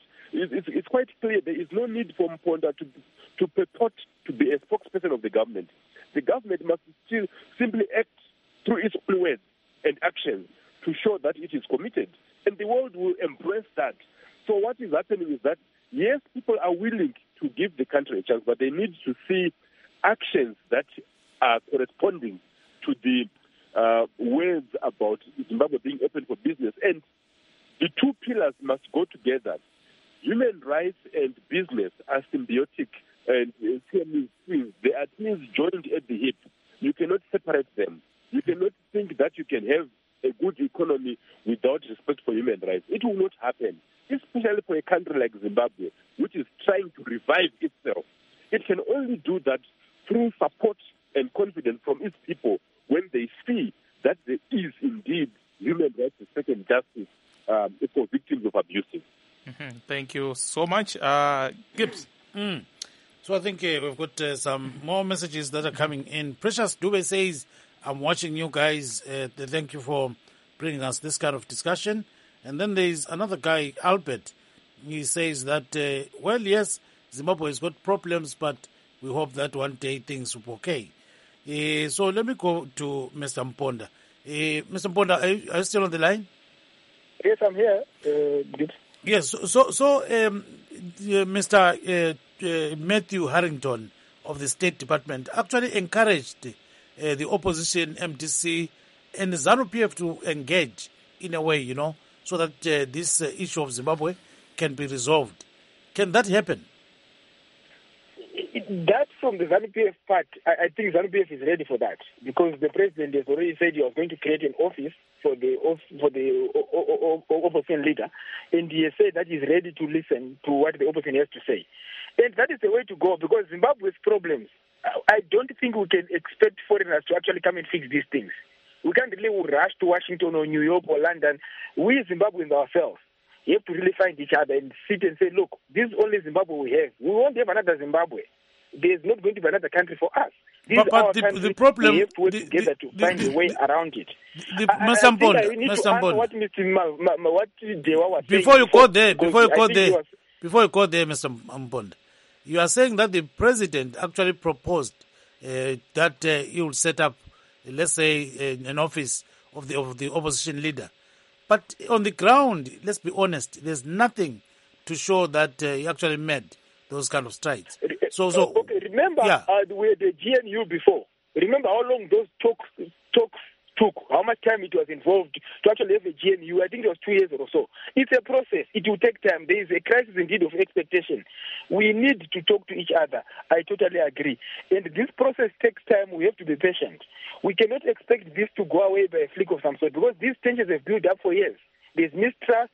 clear. There is no need for Mponda to purport to be a spokesperson of the government. The government must still simply act through its own words and actions to show that it is committed. And the world will embrace that. So what is happening is that, yes, people are willing to give the country a chance, but they need to see actions that are corresponding to the words about Zimbabwe being open for business. And the two pillars must go together. Human rights and business are symbiotic and twins. They are twins joined at the hip. You cannot separate them. You cannot think that you can have a good economy without respect for human rights. It will not happen, especially for a country like Zimbabwe, which is trying to revive itself. It can only do that through support and confidence from its people when they see that there is indeed human rights respect and justice for victims of abuses. Thank you so much. Gibbs. So I think we've got some more messages that are coming in. Precious Dube says, I'm watching you guys. Thank you for bringing us this kind of discussion. And then there's another guy, Albert. He says that, well, yes, Zimbabwe has got problems, but we hope that one day things will be okay. So let me go to Mr. Mponda. Mr. Mponda, are you still on the line? Yes, I'm here. Yes, so Mr. Matthew Harrington of the State Department actually encouraged the opposition, MDC, and ZANU-PF to engage in a way, so that this issue of Zimbabwe can be resolved. Can that happen? That from the ZANU-PF part, I think ZANU-PF is ready for that, because the president has already said he was going to create an office for the opposition leader, and he has said that he's ready to listen to what the opposition has to say. And that is the way to go, because Zimbabwe's problems, I don't think we can expect foreigners to actually come and fix these things. We can't really rush to Washington or New York or London. We Zimbabweans ourselves have to really find each other and sit and say, look, this is only Zimbabwe we have. We won't have another Zimbabwe. There's not going to be another country for us. This is our country. The problem, we have to work together to find a way around it. Mr. Mponda, what Dewa was before you go there, Mr. Mponda, you are saying that the president actually proposed that he will set up, let's say, an office of the opposition leader. But on the ground, let's be honest, there's nothing to show that he actually made those kind of strides. Okay, remember, we had the GNU before. Remember how long those talks took, how much time it was involved to actually have a GNU. I think it was 2 years or so. It's a process. It will take time. There is a crisis indeed of expectation. We need to talk to each other. I totally agree. And this process takes time. We have to be patient. We cannot expect this to go away by a flick of some sort, because these tensions have built up for years. There's mistrust.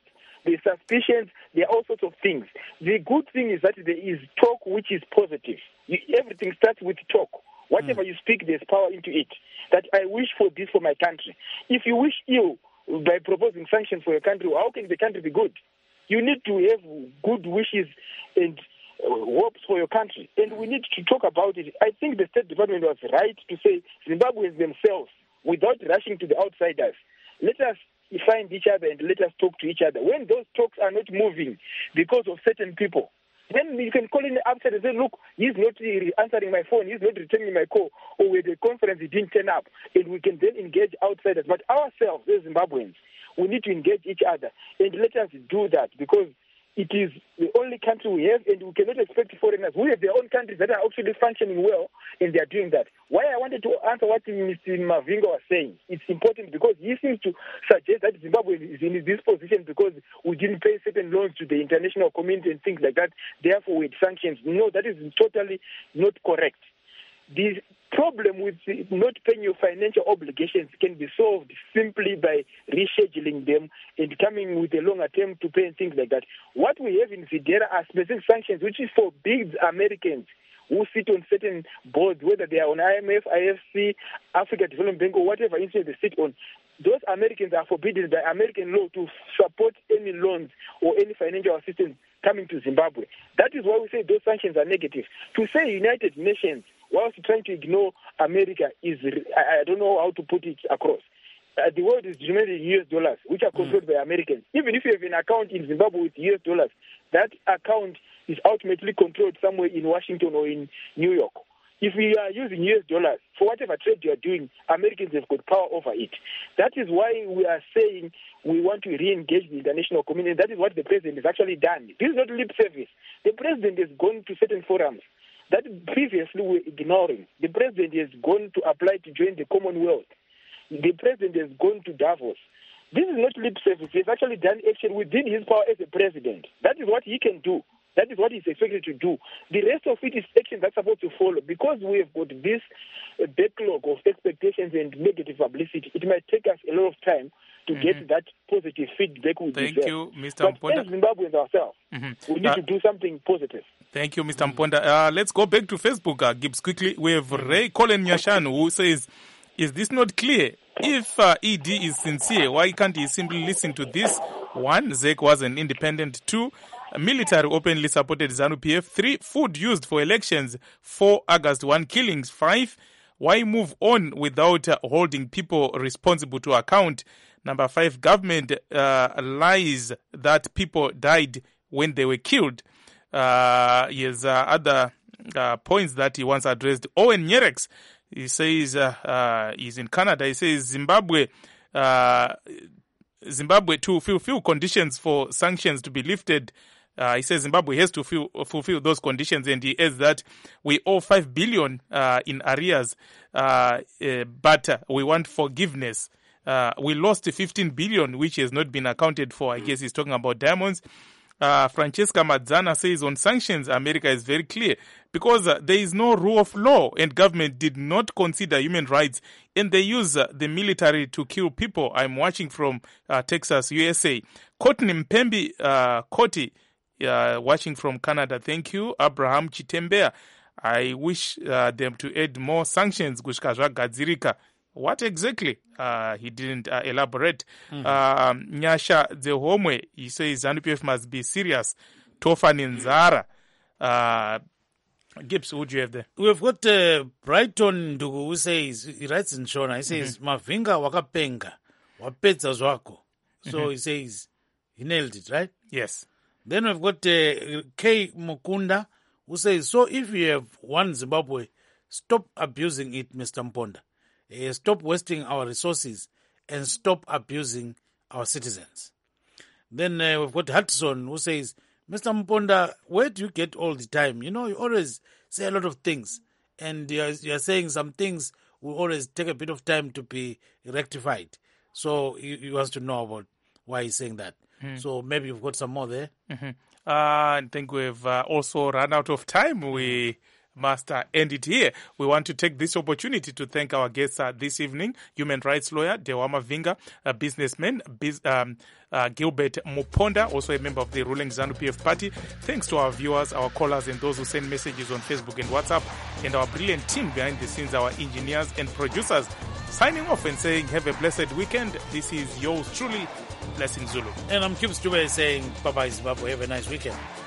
there's suspicions, there are all sorts of things. The good thing is that there is talk which is positive. Everything starts with talk. Whatever you speak, there's power into it. That I wish for this for my country. If you wish ill by proposing sanctions for your country, how can the country be good? You need to have good wishes and hopes for your country. And we need to talk about it. I think the State Department was right to say Zimbabweans themselves, without rushing to the outsiders, let us find each other and let us talk to each other. When those talks are not moving because of certain people, then you can call in the outside and say, look, he's not answering my phone, he's not returning my call, or with the conference he didn't turn up, and we can then engage outsiders. But ourselves, as Zimbabweans, we need to engage each other, and let us do that, because it is the only country we have, and we cannot expect foreigners who have their own countries that are actually functioning well, and they are doing that. Why I wanted to answer what Mr. Mavinga was saying, it's important because he seems to suggest that Zimbabwe is in this position because we didn't pay certain loans to the international community and things like that, therefore we had sanctions. No, that is totally not correct. The problem with not paying your financial obligations can be solved simply by rescheduling them and coming with a longer term to pay and things like that. What we have in Videra are specific sanctions, which is for big Americans who sit on certain boards, whether they are on IMF, IFC, Africa Development Bank, or whatever institute they sit on. Those Americans are forbidden by American law to support any loans or any financial assistance coming to Zimbabwe. That is why we say those sanctions are negative. To say United Nations, whilst trying to ignore America, is, I don't know how to put it across. The world is denominated in US dollars, which are controlled by Americans. Even if you have an account in Zimbabwe with US dollars, that account is ultimately controlled somewhere in Washington or in New York. If we are using US dollars for whatever trade you are doing, Americans have got power over it. That is why we are saying we want to re-engage the international community. That is what the president has actually done. This is not lip service. The president has gone to certain forums that previously we were ignoring. The president has gone to apply to join the Commonwealth. The president has gone to Davos. This is not lip service. He has actually done action within his power as a president. That is what he can do. That is what he's expected to do. The rest of it is action that's supposed to follow. Because we have got this backlog of expectations and negative publicity, it might take us a lot of time to get that positive feedback we deserve. Thank you, Mr. Mponda. As Zimbabweans ourselves, we need to do something positive. Thank you, Mr. Mponda. Let's go back to Facebook, Gibbs, quickly. We have Ray Colin Nyashan, who says, is this not clear? If ED is sincere, why can't he simply listen to this? 1, ZEC was an independent. 2, military openly supported ZANU-PF. 3, food used for elections. 4, August 1 killings. 5, why move on without holding people responsible to account? Number 5, government lies that people died when they were killed. Yes, other points that he once addressed. Owen Nyerex, he says he's in Canada. He says Zimbabwe to fulfill conditions for sanctions to be lifted. He says Zimbabwe has to fulfill those conditions, and he adds that we owe 5 billion in arrears, but we want forgiveness. We lost 15 billion, which has not been accounted for. I guess he's talking about diamonds. Francesca Mazzana says on sanctions, America is very clear because there is no rule of law and government did not consider human rights and they use the military to kill people. I'm watching from Texas, USA. Courtney Mpembi Koti, watching from Canada. Thank you. Abraham Chitembea. I wish them to add more sanctions. Gushkazwa Gadzirika. What exactly? He didn't elaborate. Nyasha Zehomwe, he says ZANU-PF must be serious. Tofan Nzara. Gibbs, who do you have there? We've got Brighton Ndugu, who says, he writes in Shona, he says, Mavinga wakapenga, wapedza zwako. So he says, he nailed it, right? Yes. Then we've got K. Mukunda, who says, so if you have one Zimbabwe, stop abusing it, Mr. Mponda. Stop wasting our resources and stop abusing our citizens. Then we've got Hudson, who says, Mr. Mponda, where do you get all the time? You know, you always say a lot of things, and you're saying some things will always take a bit of time to be rectified. So he wants to know about why he's saying that. So maybe you've got some more there. I think we've also run out of time. We must end it here. We want to take this opportunity to thank our guests this evening: human rights lawyer Dewa Mavinga, a businessman Gilbert Muponda, also a member of the ruling ZANU-PF party. Thanks to our viewers, our callers, and those who send messages on Facebook and WhatsApp, and our brilliant team behind the scenes, our engineers and producers. Signing off and saying have a blessed weekend. This is yours truly, Blessing Zulu. And I'm Kibs Dube saying bye-bye Zimbabwe. Have a nice weekend.